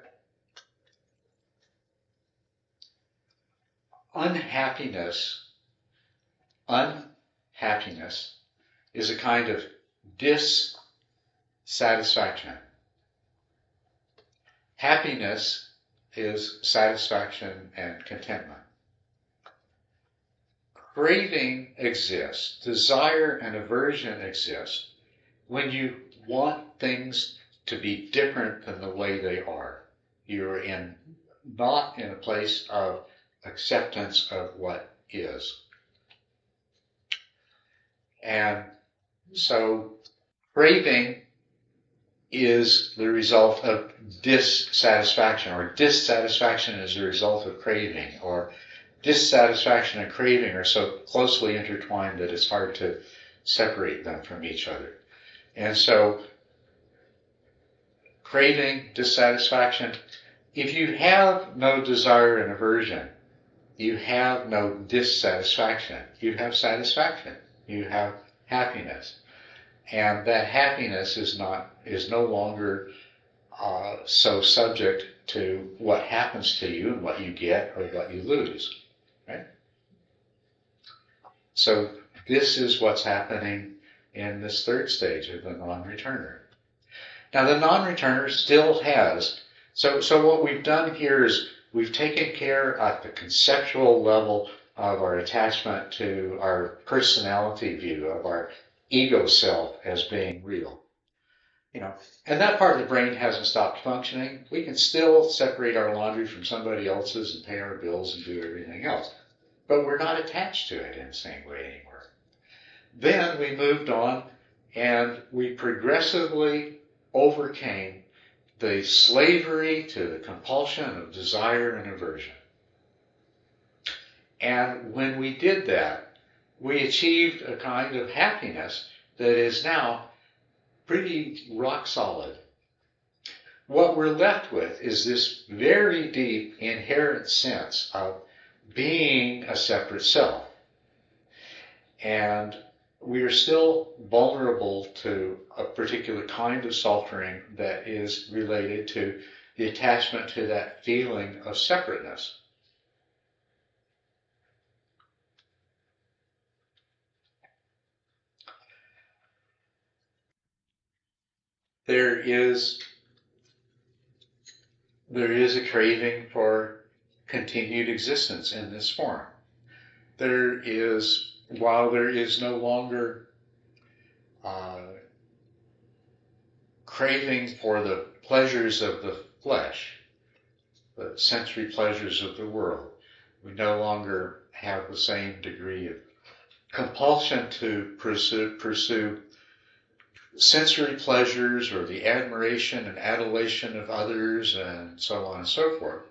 unhappiness is a kind of dissatisfaction. Happiness is satisfaction and contentment. Craving exists, desire and aversion exist when you want things to be different than the way they are. You're not in a place of acceptance of what is. And so craving is the result of dissatisfaction, or dissatisfaction is the result of craving, or dissatisfaction and craving are so closely intertwined that it's hard to separate them from each other. And so craving, dissatisfaction, if you have no desire and aversion, you have no dissatisfaction. You have satisfaction. You have happiness. And that happiness is no longer so subject to what happens to you and what you get or what you lose. Right? So this is what's happening in this third stage of the non-returner. Now the non-returner still has So what we've done here is we've taken care at the conceptual level of our attachment to our personality view of our ego self as being real. And that part of the brain hasn't stopped functioning. We can still separate our laundry from somebody else's and pay our bills and do everything else. But we're not attached to it in the same way anymore. Then we moved on and we progressively overcame the slavery to the compulsion of desire and aversion. And when we did that, we achieved a kind of happiness that is now pretty rock solid. What we're left with is this very deep inherent sense of being a separate self. And we are still vulnerable to a particular kind of suffering that is related to the attachment to that feeling of separateness. There is a craving for continued existence in this form. While there is no longer craving for the pleasures of the flesh, the sensory pleasures of the world, we no longer have the same degree of compulsion to pursue sensory pleasures or the admiration and adulation of others and so on and so forth.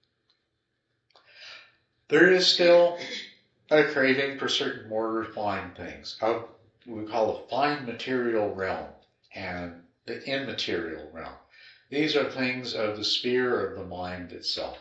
There is still a craving for certain more refined things of what we call the fine material realm and the immaterial realm. These are things of the sphere of the mind itself.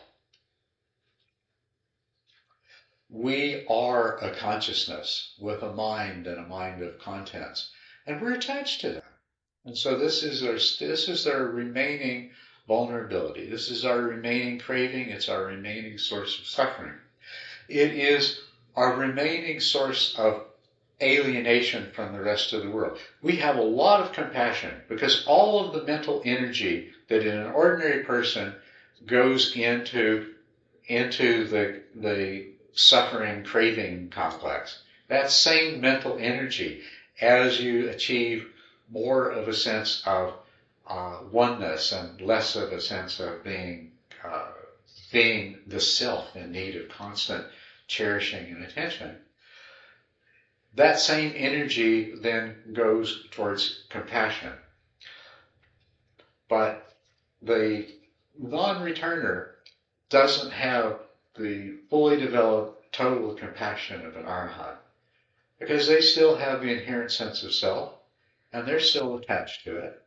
We are a consciousness with a mind and a mind of contents, and we're attached to that. And so this is our remaining vulnerability. This is our remaining craving. It's our remaining source of suffering. It is our remaining source of alienation from the rest of the world. We have a lot of compassion because all of the mental energy that in an ordinary person goes into the suffering craving complex. That same mental energy, as you achieve more of a sense of oneness and less of a sense of being the self in need of constant cherishing and attention, that same energy then goes towards compassion. But the non-returner doesn't have the fully developed total compassion of an arhat, because they still have the inherent sense of self, and they're still attached to it.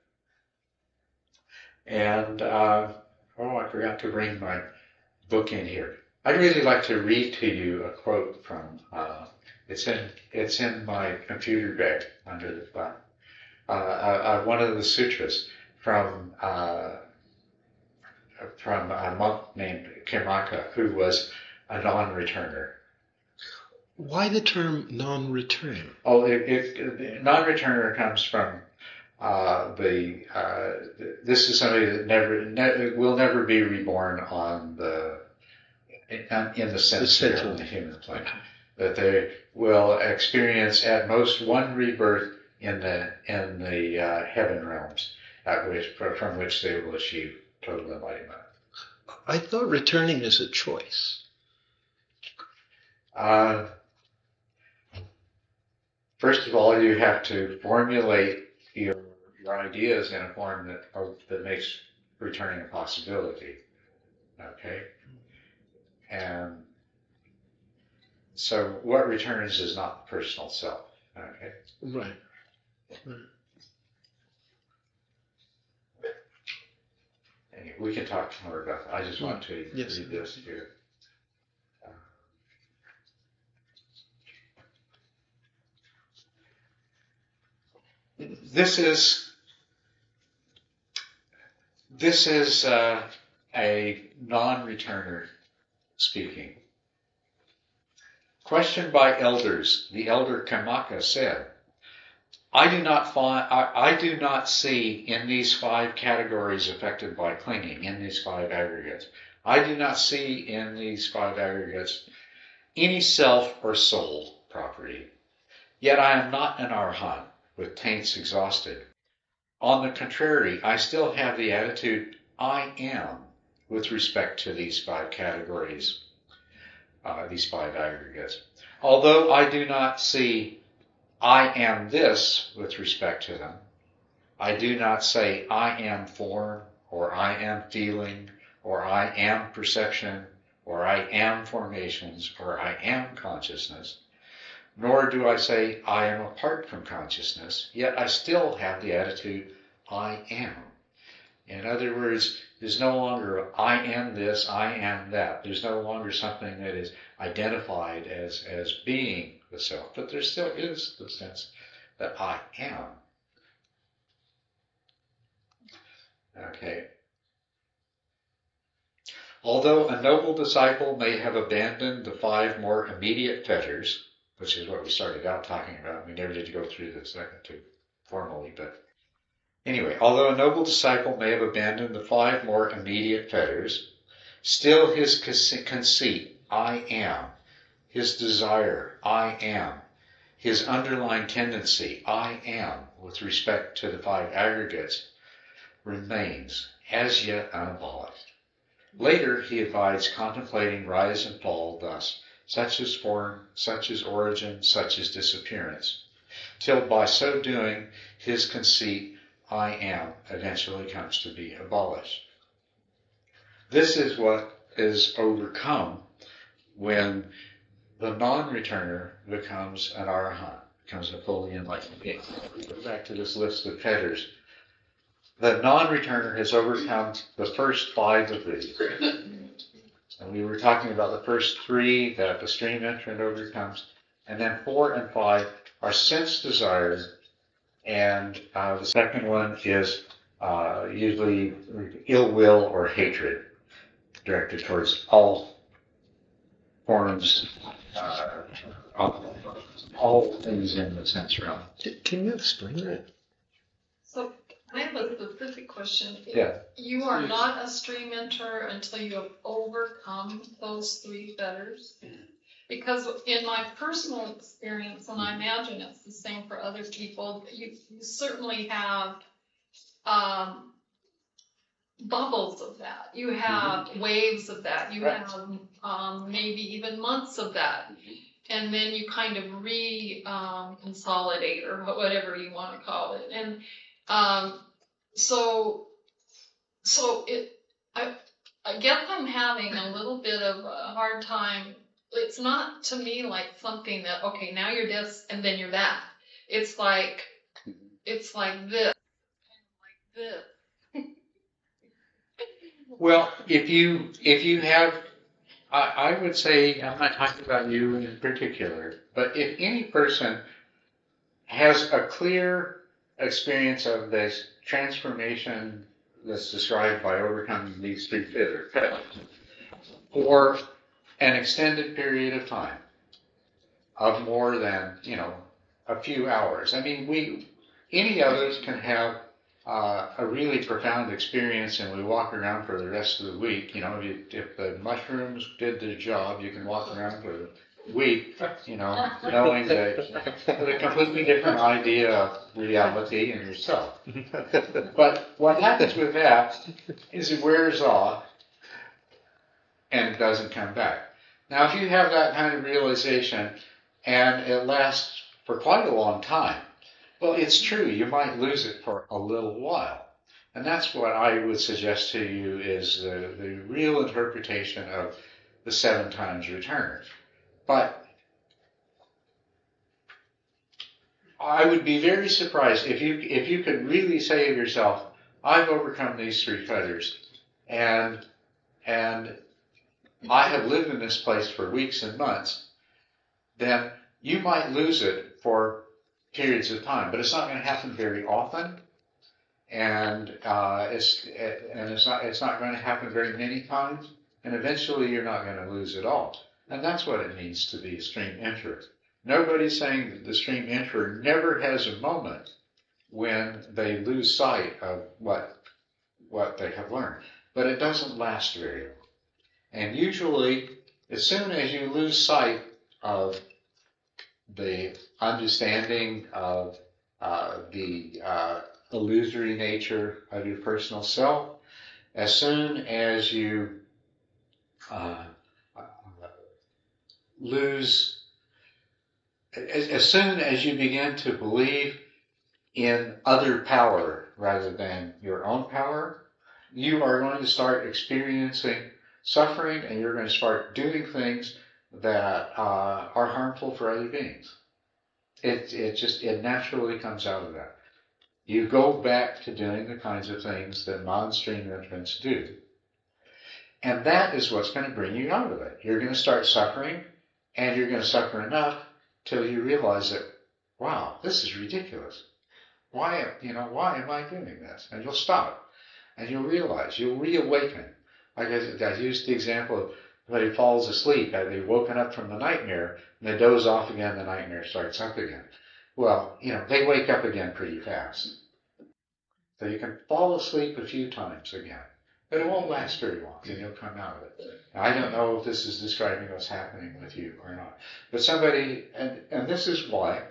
And, I forgot to bring my book in here. I'd really like to read to you a quote from, it's in my computer bag under the file. One of the sutras from a monk named Khemaka, who was a non-returner. Why the term non-return? Oh, non-returner comes from this is somebody that will never be reborn on in the sense here on the human plane. Okay. That they will experience at most one rebirth in the heaven realms, from which they will achieve total enlightenment. I thought returning is a choice. First of all, you have to formulate your ideas in a form that makes returning a possibility. Okay? And so what returns is not the personal self. Okay? Right. Anyway, we can talk more about that. I just want to read this here. This is a non-returner speaking. Questioned by elders, the elder Khemaka said, I do not see in these 5 categories affected by clinging, in these 5 aggregates, I do not see in these 5 aggregates any self or soul property. Yet I am not an arhat with taints exhausted. On the contrary, I still have the attitude I am with respect to these 5 categories, these 5 aggregates. Although I do not see I am this with respect to them, I do not say I am form, or I am feeling, or I am perception, or I am formations, or I am consciousness. Nor do I say I am apart from consciousness, yet I still have the attitude I am. In other words, there's no longer I am this, I am that. There's no longer something that is identified as being the self, but there still is the sense that I am. Okay. Although a noble disciple may have abandoned the 5 more immediate fetters, which is what we started out talking about, we never did go through the second 2 formally, but anyway, although a noble disciple may have abandoned the 5 more immediate fetters, still his conceit, I am, his desire, I am, his underlying tendency, I am, with respect to the 5 aggregates, remains as yet unabolished. Later, he abides contemplating rise and fall thus, such as form, such as origin, such as disappearance, till by so doing his conceit, I am, eventually comes to be abolished. This is what is overcome when the non-returner becomes an arhat, becomes a fully enlightened being. Go back to this list of fetters. The non-returner has overcome the first 5 of these. And we were talking about the first 3 that the stream entrant overcomes, and then 4 and 5 are sense desires, and the second one is usually ill will or hatred, directed towards all forms, all things in the sense realm. Can you explain that? So I have a specific question. Yeah. You are not a stream enter until you have overcome those 3 fetters? Because in my personal experience, and I imagine it's the same for other people, you certainly have bubbles of that. You have waves of that. You have maybe even months of that. And then you kind of consolidate or whatever you want to call it. And so I guess I'm having a little bit of a hard time. It's not to me like something that, okay, now you're this and then you're that. It's like this, like this. Well, if you have, I would say, I'm not talking about you in particular, but if any person has a clear experience of this transformation that's described by overcoming these 3 fetters, for an extended period of time, of more than, a few hours. I mean, any of us can have a really profound experience, and we walk around for the rest of the week. If the mushrooms did their job, you can walk around for a week, knowing that with a completely different idea of reality and yourself. But what happens with that is it wears off and doesn't come back. Now, if you have that kind of realization and it lasts for quite a long time, well, it's true, you might lose it for a little while. And that's what I would suggest to you is the real interpretation of the 7 times return. But I would be very surprised if you could really say of yourself, I've overcome these 3 fetters, and I have lived in this place for weeks and months, then you might lose it for periods of time, but it's not going to happen very often, and it's not going to happen very many times, and eventually you're not going to lose it all. And that's what it means to be a stream enterer. Nobody's saying that the stream enterer never has a moment when they lose sight of what they have learned. But it doesn't last very long. And usually, as soon as you lose sight of the understanding of the illusory nature of your personal self, as soon as you as soon as you begin to believe in other power rather than your own power, you are going to start experiencing suffering, and you're going to start doing things that are harmful for other beings. It naturally comes out of that. You go back to doing the kinds of things that non-stream entrants do. And that is what's going to bring you out of it. You're going to start suffering, and you're going to suffer enough till you realize that, wow, this is ridiculous. Why am I doing this? And you'll stop. And you'll realize, you'll reawaken. Like I used the example of somebody falls asleep, they've woken up from the nightmare, and they doze off again, the nightmare starts up again. Well, they wake up again pretty fast. So you can fall asleep a few times again. But it won't last very long, and you'll come out of it. Now, I don't know if this is describing what's happening with you or not. But somebody, and this is why,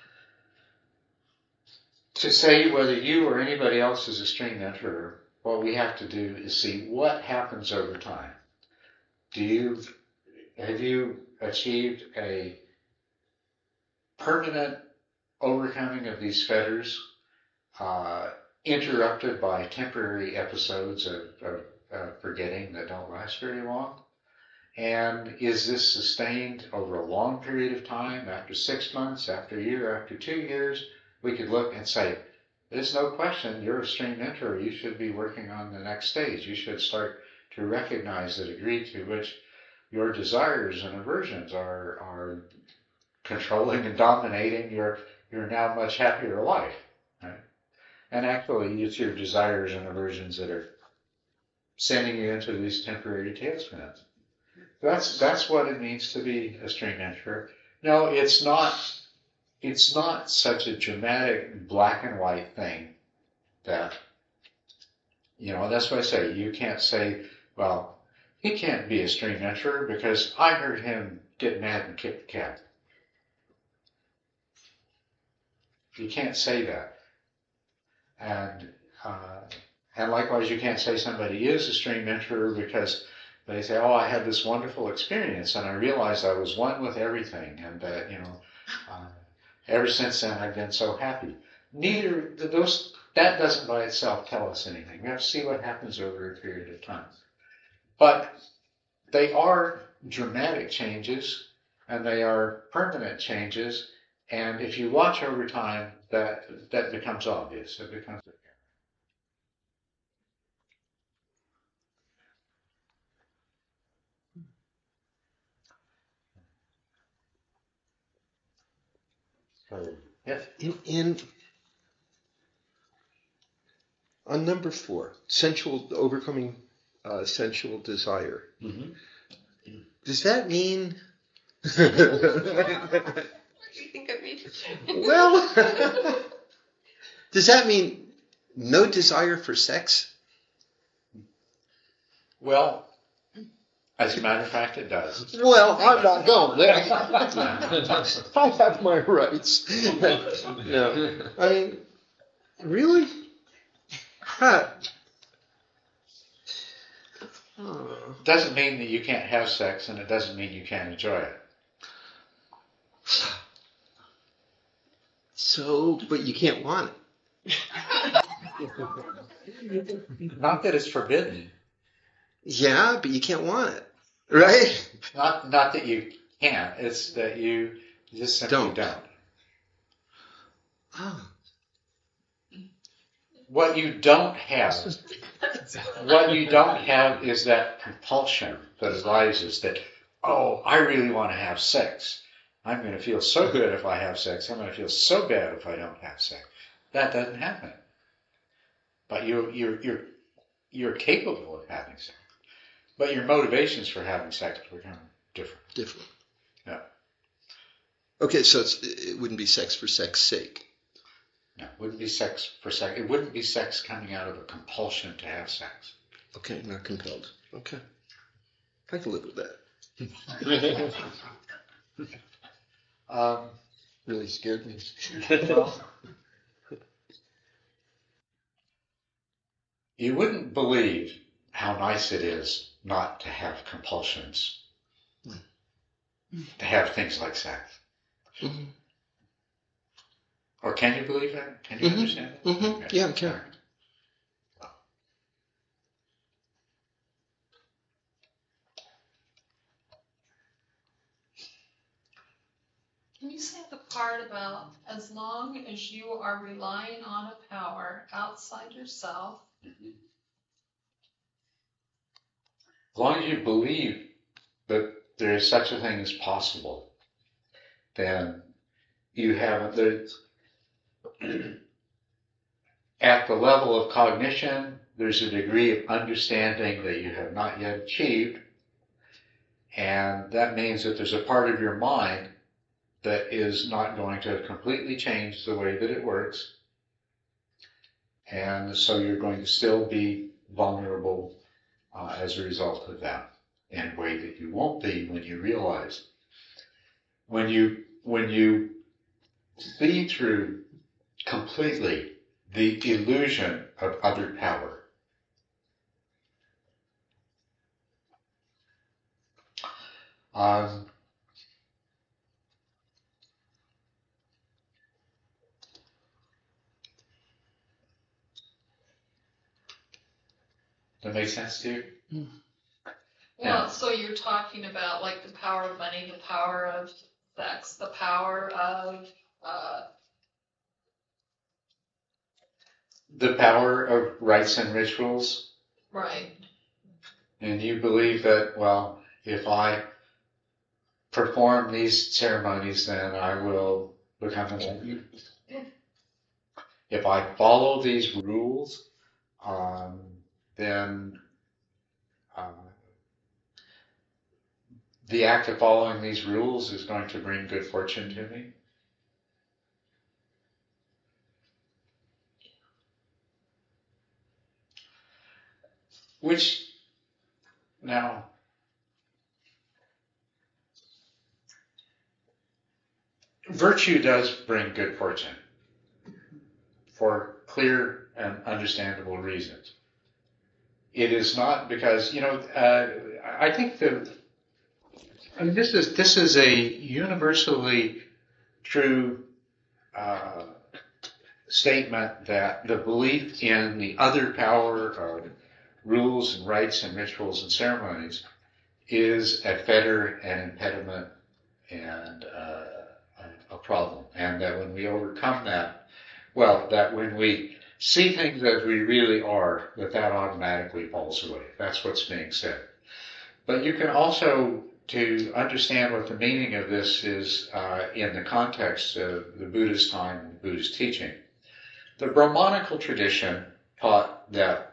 to say whether you or anybody else is a stream enterer, what we have to do is see what happens over time. Have you achieved a permanent overcoming of these fetters, interrupted by temporary episodes of forgetting that don't last very long? And is this sustained over a long period of time, after 6 months, after a year, after 2 years? We could look and say, there's no question, you're a stream enterer. You should be working on the next stage. You should start to recognize the degree to which your desires and aversions are controlling and dominating your now much happier life. Right? And actually, it's your desires and aversions that are sending you into these temporary tailspins. That's what it means to be a stream enterer. No, it's not such a dramatic black and white thing that, that's why I say, you can't say, well, he can't be a stream enterer because I heard him get mad and kick the cat. You can't say that. And likewise, you can't say somebody is a stream enterer because they say, oh, I had this wonderful experience and I realized I was one with everything, and that, ever since then I've been so happy. That doesn't by itself tell us anything. We have to see what happens over a period of time. But they are dramatic changes, and they are permanent changes, and if you watch over time, that becomes obvious. It becomes apparent. So, yes. On number 4, overcoming sensual desire. Mm-hmm. Does that mean? What do you think of me? Well, does that mean no desire for sex? Well, as a matter of fact, it does. Well, I'm not going there. I have my rights. No, I mean, really? Huh. Doesn't mean that you can't have sex, and it doesn't mean you can't enjoy it. So, but you can't want it. Not that it's forbidden. Yeah, but you can't want it, right? Not that you can't. It's that you just simply don't. Oh. What you don't have is that compulsion that arises that, oh, I really want to have sex. I'm going to feel so good if I have sex. I'm going to feel so bad if I don't have sex. That doesn't happen. But you're capable of having sex. But your motivations for having sex become different. Different. Yeah. Okay, so it wouldn't be sex for sex sake. No, it wouldn't be sex for sex. It wouldn't be sex coming out of a compulsion to have sex. Okay, not compelled. Okay. I can live with that. Really scared me. You wouldn't believe how nice it is not to have compulsions, to have things like sex. Mm-hmm. Or can you believe that? Can you understand that? Mm-hmm. Okay. Yeah, I can. Can you say the part about as long as you are relying on a power outside yourself? As long as you believe that there is such a thing as possible, then you have at the level of cognition, there's a degree of understanding that you have not yet achieved, and that means that there's a part of your mind that is not going to completely change the way that it works, and so you're going to still be vulnerable as a result of that, in a way that you won't be when you realize. When you see through completely the illusion of other power, that makes sense to you? Well, so you're talking about like the power of money, the power of sex, the power of The power of rites and rituals, right. and you believe that, well, if I perform these ceremonies, then I will become enlightened. If I follow these rules, then the act of following these rules is going to bring good fortune to me. Which, now, virtue does bring good fortune for clear and understandable reasons. It is not because, I think this is a universally true statement that the belief in the other power of rules and rites and rituals and ceremonies is a fetter, an impediment, and a problem. And that when we overcome that, that when we see things as we really are, that automatically falls away. That's what's being said. But you can also, to understand what the meaning of this is in the context of the Buddha's time and Buddha's teaching, the Brahmanical tradition taught that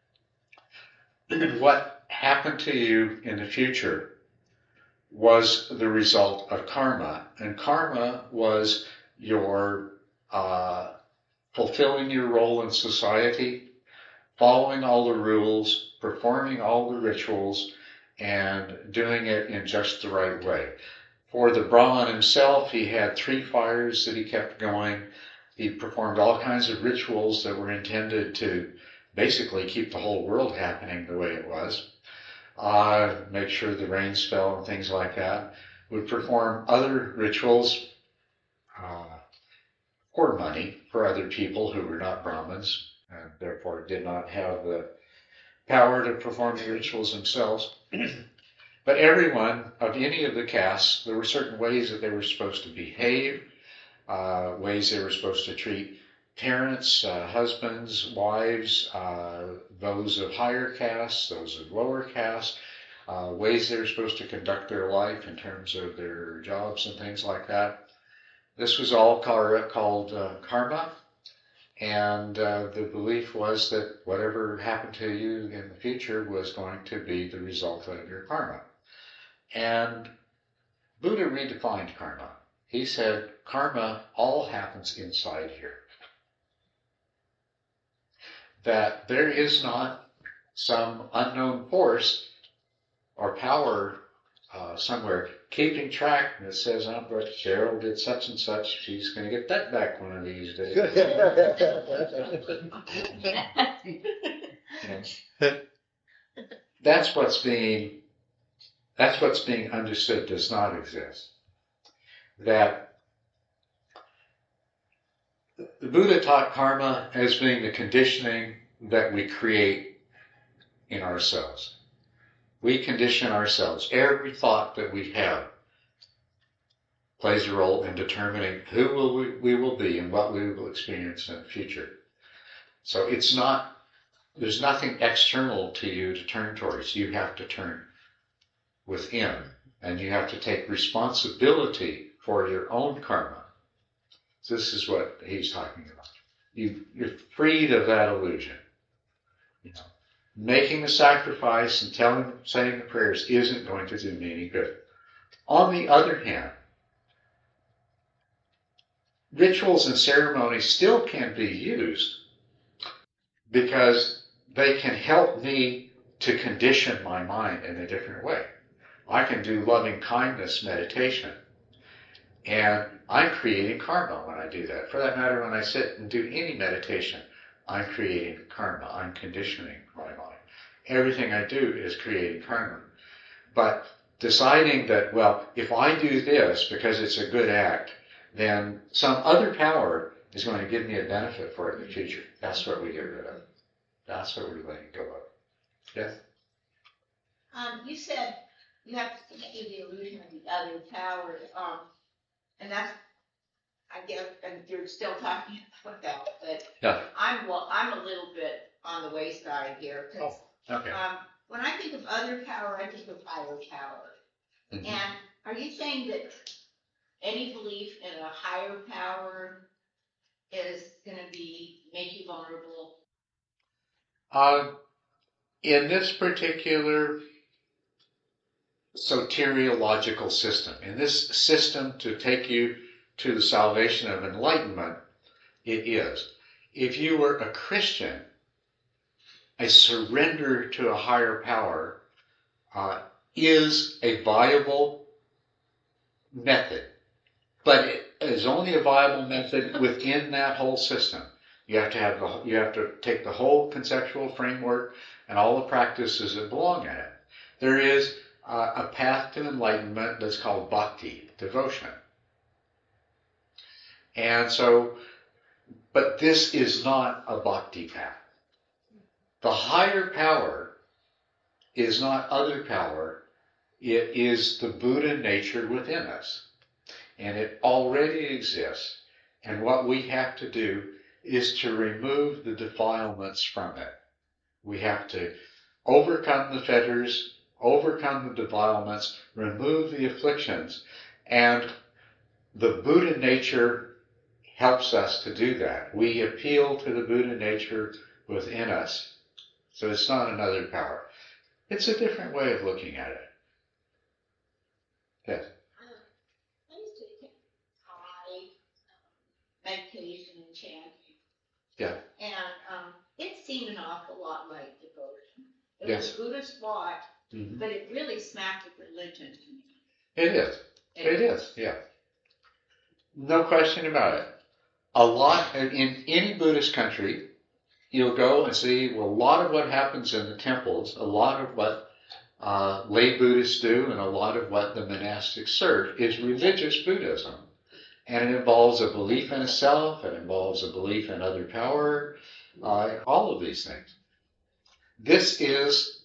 what happened to you in the future was the result of karma, and karma was your fulfilling your role in society, following all the rules, performing all the rituals, and doing it in just the right way. For the Brahman himself, he had 3 fires that he kept going. He performed all kinds of rituals that were intended to basically keep the whole world happening the way it was. Make sure the rains fell and things like that. Would perform other rituals for money for other people who were not Brahmins and therefore did not have the power to perform the rituals themselves. But everyone of any of the castes, there were certain ways that they were supposed to behave, ways they were supposed to treat parents, husbands, wives, those of higher castes, those of lower castes, ways they were supposed to conduct their life in terms of their jobs and things like that. This was all called karma, and the belief was that whatever happened to you in the future was going to be the result of your karma. And Buddha redefined karma. he said karma all happens inside here. That there is not some unknown force or power somewhere keeping track that says, oh, but Cheryl did such and such, she's going to get that back one of these days. That's what's being understood does not exist. That the Buddha taught karma as being the conditioning that we create in ourselves. We condition ourselves. Every thought that we have plays a role in determining who we will be and what we will experience in the future. So there's nothing external to you to turn towards. You have to turn within, and you have to take responsibility for your own karma. So this is what he's talking about. You're freed of that illusion. Making the sacrifice and saying the prayers isn't going to do me any good. On the other hand, rituals and ceremonies still can be used because they can help me to condition my mind in a different way. I can do loving kindness meditation, and I'm creating karma when I do that. For that matter, when I sit and do any meditation, I'm creating karma. I'm conditioning my mind. Everything I do is creating karma. But deciding that, well, if I do this because it's a good act, then some other power is going to give me a benefit for it in the future. That's what we get rid of. That's what we're letting go of. Yes? You said you have to see the illusion of the other power, and that's, I guess, and you're still talking about that, but Yeah. I'm a little bit on the wayside here. Okay. When I think of other power, I think of higher power. Mhm. And are you saying that any belief in a higher power is going to make you vulnerable? In this particular soteriological system, in this system to take you to the salvation of enlightenment, it is. If you were a Christian, a surrender to a higher power is a viable method, but it is only a viable method within that whole system. You have to take the whole conceptual framework and all the practices that belong in it. There is a path to enlightenment that's called bhakti, devotion. And so, but this is not a bhakti path. The higher power is not other power. It is the Buddha nature within us. And it already exists. And what we have to do is to remove the defilements from it. We have to overcome the fetters, overcome the defilements, remove the afflictions. And the Buddha nature helps us to do that. We appeal to the Buddha nature within us. So it's not another power. It's a different way of looking at it. Yes. I used to take meditation and chanting. Yeah. And it seemed an awful lot like devotion. It Yes. was Buddhist thought, Mm-hmm. but it really smacked of religion to me. It is. It is, yeah. No question about it. A lot, in any Buddhist country, you'll go and see, well, a lot of what happens in the temples, a lot of what lay Buddhists do, and a lot of what the monastics serve is religious Buddhism. And it involves a belief in a self, it involves a belief in other power, all of these things. This is,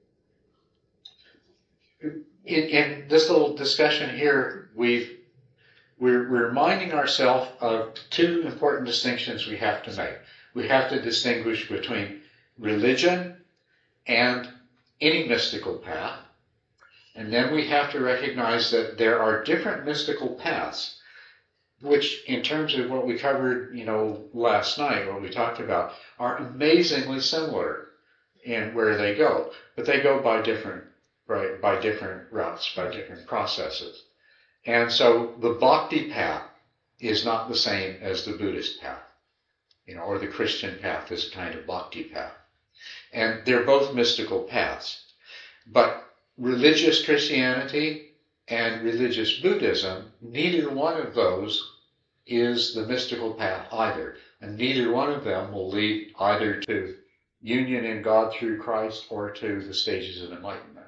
in this little discussion here, we're reminding ourselves of two important distinctions we have to make. We have to distinguish between religion and any mystical path. And then we have to recognize that there are different mystical paths, which in terms of what we covered, last night, what we talked about, are amazingly similar in where they go. But they go by different routes, by different processes. And so the bhakti path is not the same as the Buddhist path, or the Christian path is a kind of bhakti path. And they're both mystical paths. But religious Christianity and religious Buddhism, neither one of those is the mystical path either. And neither one of them will lead either to union in God through Christ or to the stages of enlightenment.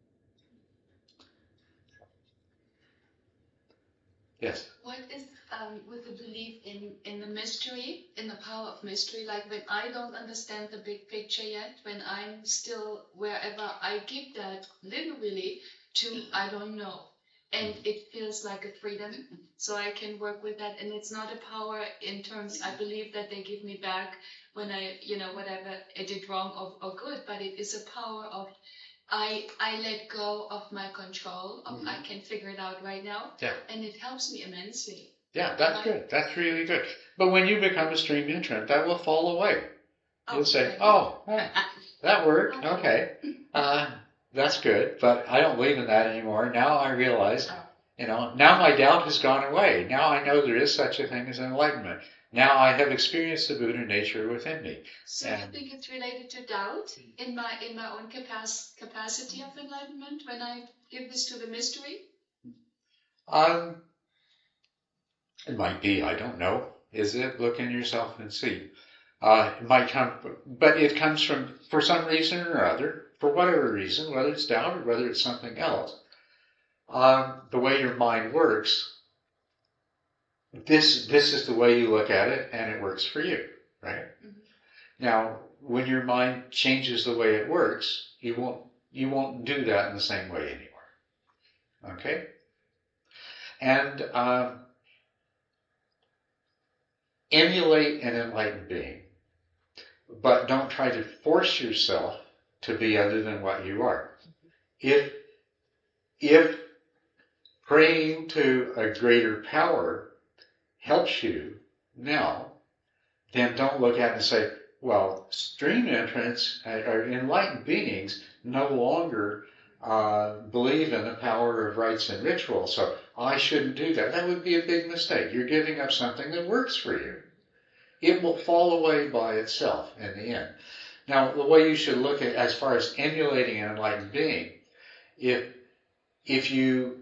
Yes? What is with the belief in the mystery, in the power of mystery? Like when I don't understand the big picture yet, when I'm still wherever I give that literally to I don't know. And it feels like a freedom, so I can work with that. And it's not a power in terms, I believe that they give me back when I, whatever I did wrong or good, but it is a power of I let go of my control, I can figure it out right now, Yeah. and it helps me immensely. Yeah, that's good. That's really good. But when you become a stream entrant, that will fall away. You'll say, oh, that worked. Okay. That's good, but I don't believe in that anymore. Now I realize, now my doubt has gone away. Now I know there is such a thing as enlightenment. Now I have experienced the Buddha nature within me. So you think it's related to doubt in my own capacity of enlightenment when I give this to the mystery? It might be, I don't know. Is it? Look in yourself and see. It might come, but it comes from, for some reason or other, for whatever reason, whether it's doubt or whether it's something else, the way your mind works, this is the way you look at it, and it works for you, right? Mm-hmm. Now, when your mind changes the way it works, you won't do that in the same way anymore. Okay? And emulate an enlightened being, but don't try to force yourself to be other than what you are. If praying to a greater power helps you now, then don't look at it and say, well, stream entrants or enlightened beings no longer believe in the power of rites and rituals, so I shouldn't do that. That would be a big mistake. You're giving up something that works for you. It will fall away by itself in the end. Now, the way you should look at as far as emulating an enlightened being, if you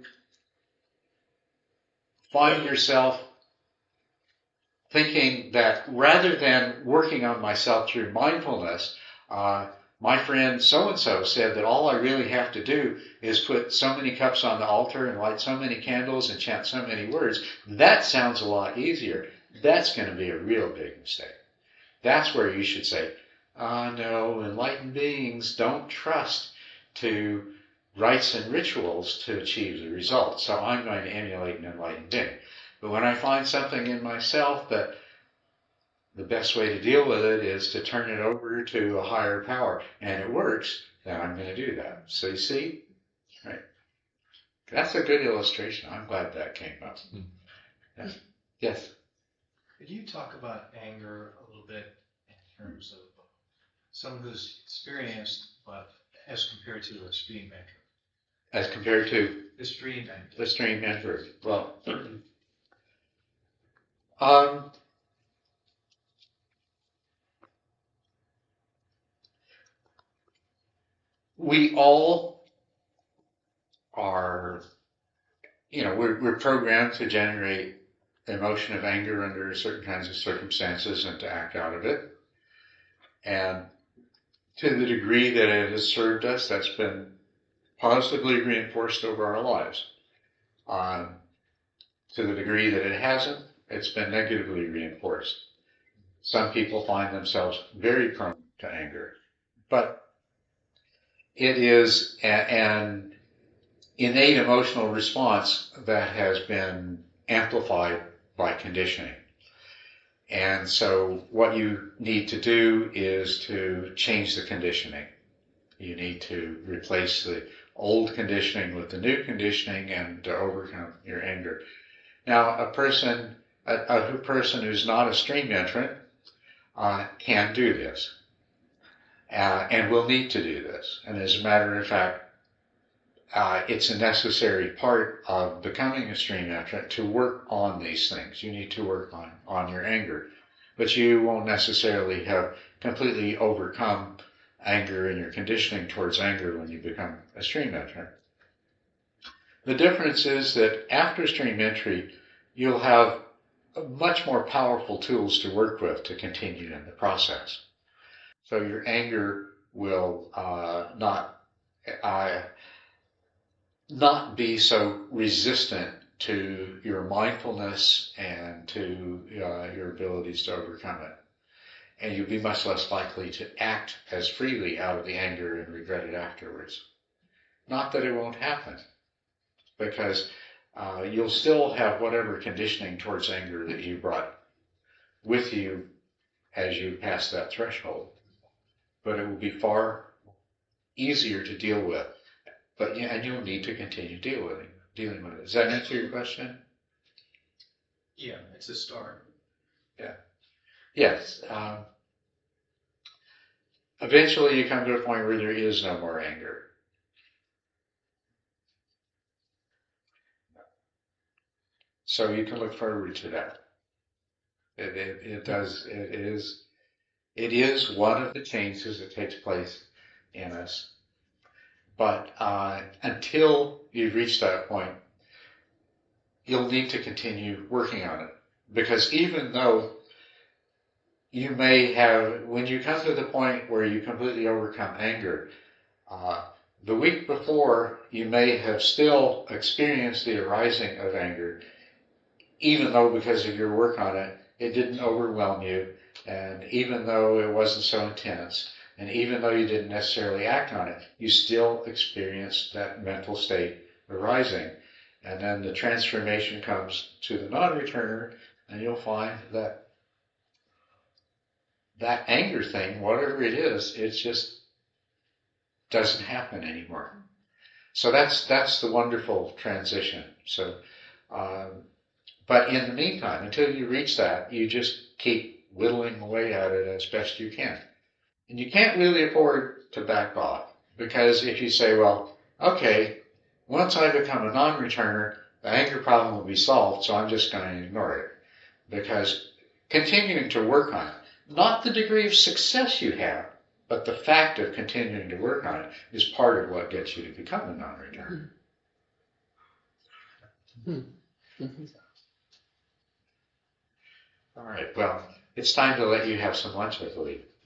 find yourself thinking that rather than working on myself through mindfulness, my friend so-and-so said that all I really have to do is put so many cups on the altar and light so many candles and chant so many words, that sounds a lot easier. That's going to be a real big mistake. That's where you should say, no, enlightened beings don't trust to rites and rituals to achieve the result, so I'm going to emulate an enlightened being. But when I find something in myself that the best way to deal with it is to turn it over to a higher power, and it works, then I'm going to do that. So you see? Right. That's a good illustration. I'm glad that came up. Yeah. Yes? Could you talk about anger a little bit in terms of someone who's experienced, but as compared to a stream entrant? As compared to? The stream entrant. The stream entrant. Well, we all are, we're programmed to generate emotion of anger under certain kinds of circumstances and to act out of it. And to the degree that it has served us, that's been positively reinforced over our lives. To the degree that it hasn't, it's been negatively reinforced. Some people find themselves very prone to anger, but it is an innate emotional response that has been amplified by conditioning. And so what you need to do is to change the conditioning. You need to replace the old conditioning with the new conditioning and to overcome your anger. Now, a person who's not a stream entrant can do this. And will need to do this. And as a matter of fact, it's a necessary part of becoming a stream entrant to work on these things. You need to work on your anger. But you won't necessarily have completely overcome anger and your conditioning towards anger when you become a stream entrant. The difference is that after stream entry, you'll have much more powerful tools to work with to continue in the process. So your anger will not be so resistant to your mindfulness and to your abilities to overcome it. And you'll be much less likely to act as freely out of the anger and regret it afterwards. Not that it won't happen, because you'll still have whatever conditioning towards anger that you brought with you as you pass that threshold. But it will be far easier to deal with. And you'll need to continue dealing with it. Does that answer your question? Yeah, it's a start. Yeah. Yes. Eventually you come to a point where there is no more anger. So you can look forward to that. It is one of the changes that takes place in us. But until you've reached that point, you'll need to continue working on it. Because even though you may have, when you come to the point where you completely overcome anger, the week before you may have still experienced the arising of anger, even though because of your work on it, it didn't overwhelm you, and even though it wasn't so intense, and even though you didn't necessarily act on it, you still experienced that mental state arising. And then the transformation comes to the non-returner, and you'll find that that anger thing, whatever it is, it just doesn't happen anymore. So that's the wonderful transition. So, but in the meantime, until you reach that, you just keep whittling away at it as best you can. And you can't really afford to back off, because if you say, well, okay, once I become a non-returner, the anger problem will be solved, so I'm just going to ignore it. Because continuing to work on it, not the degree of success you have, but the fact of continuing to work on it is part of what gets you to become a non-returner. All right, well, it's time to let you have some lunch, I believe.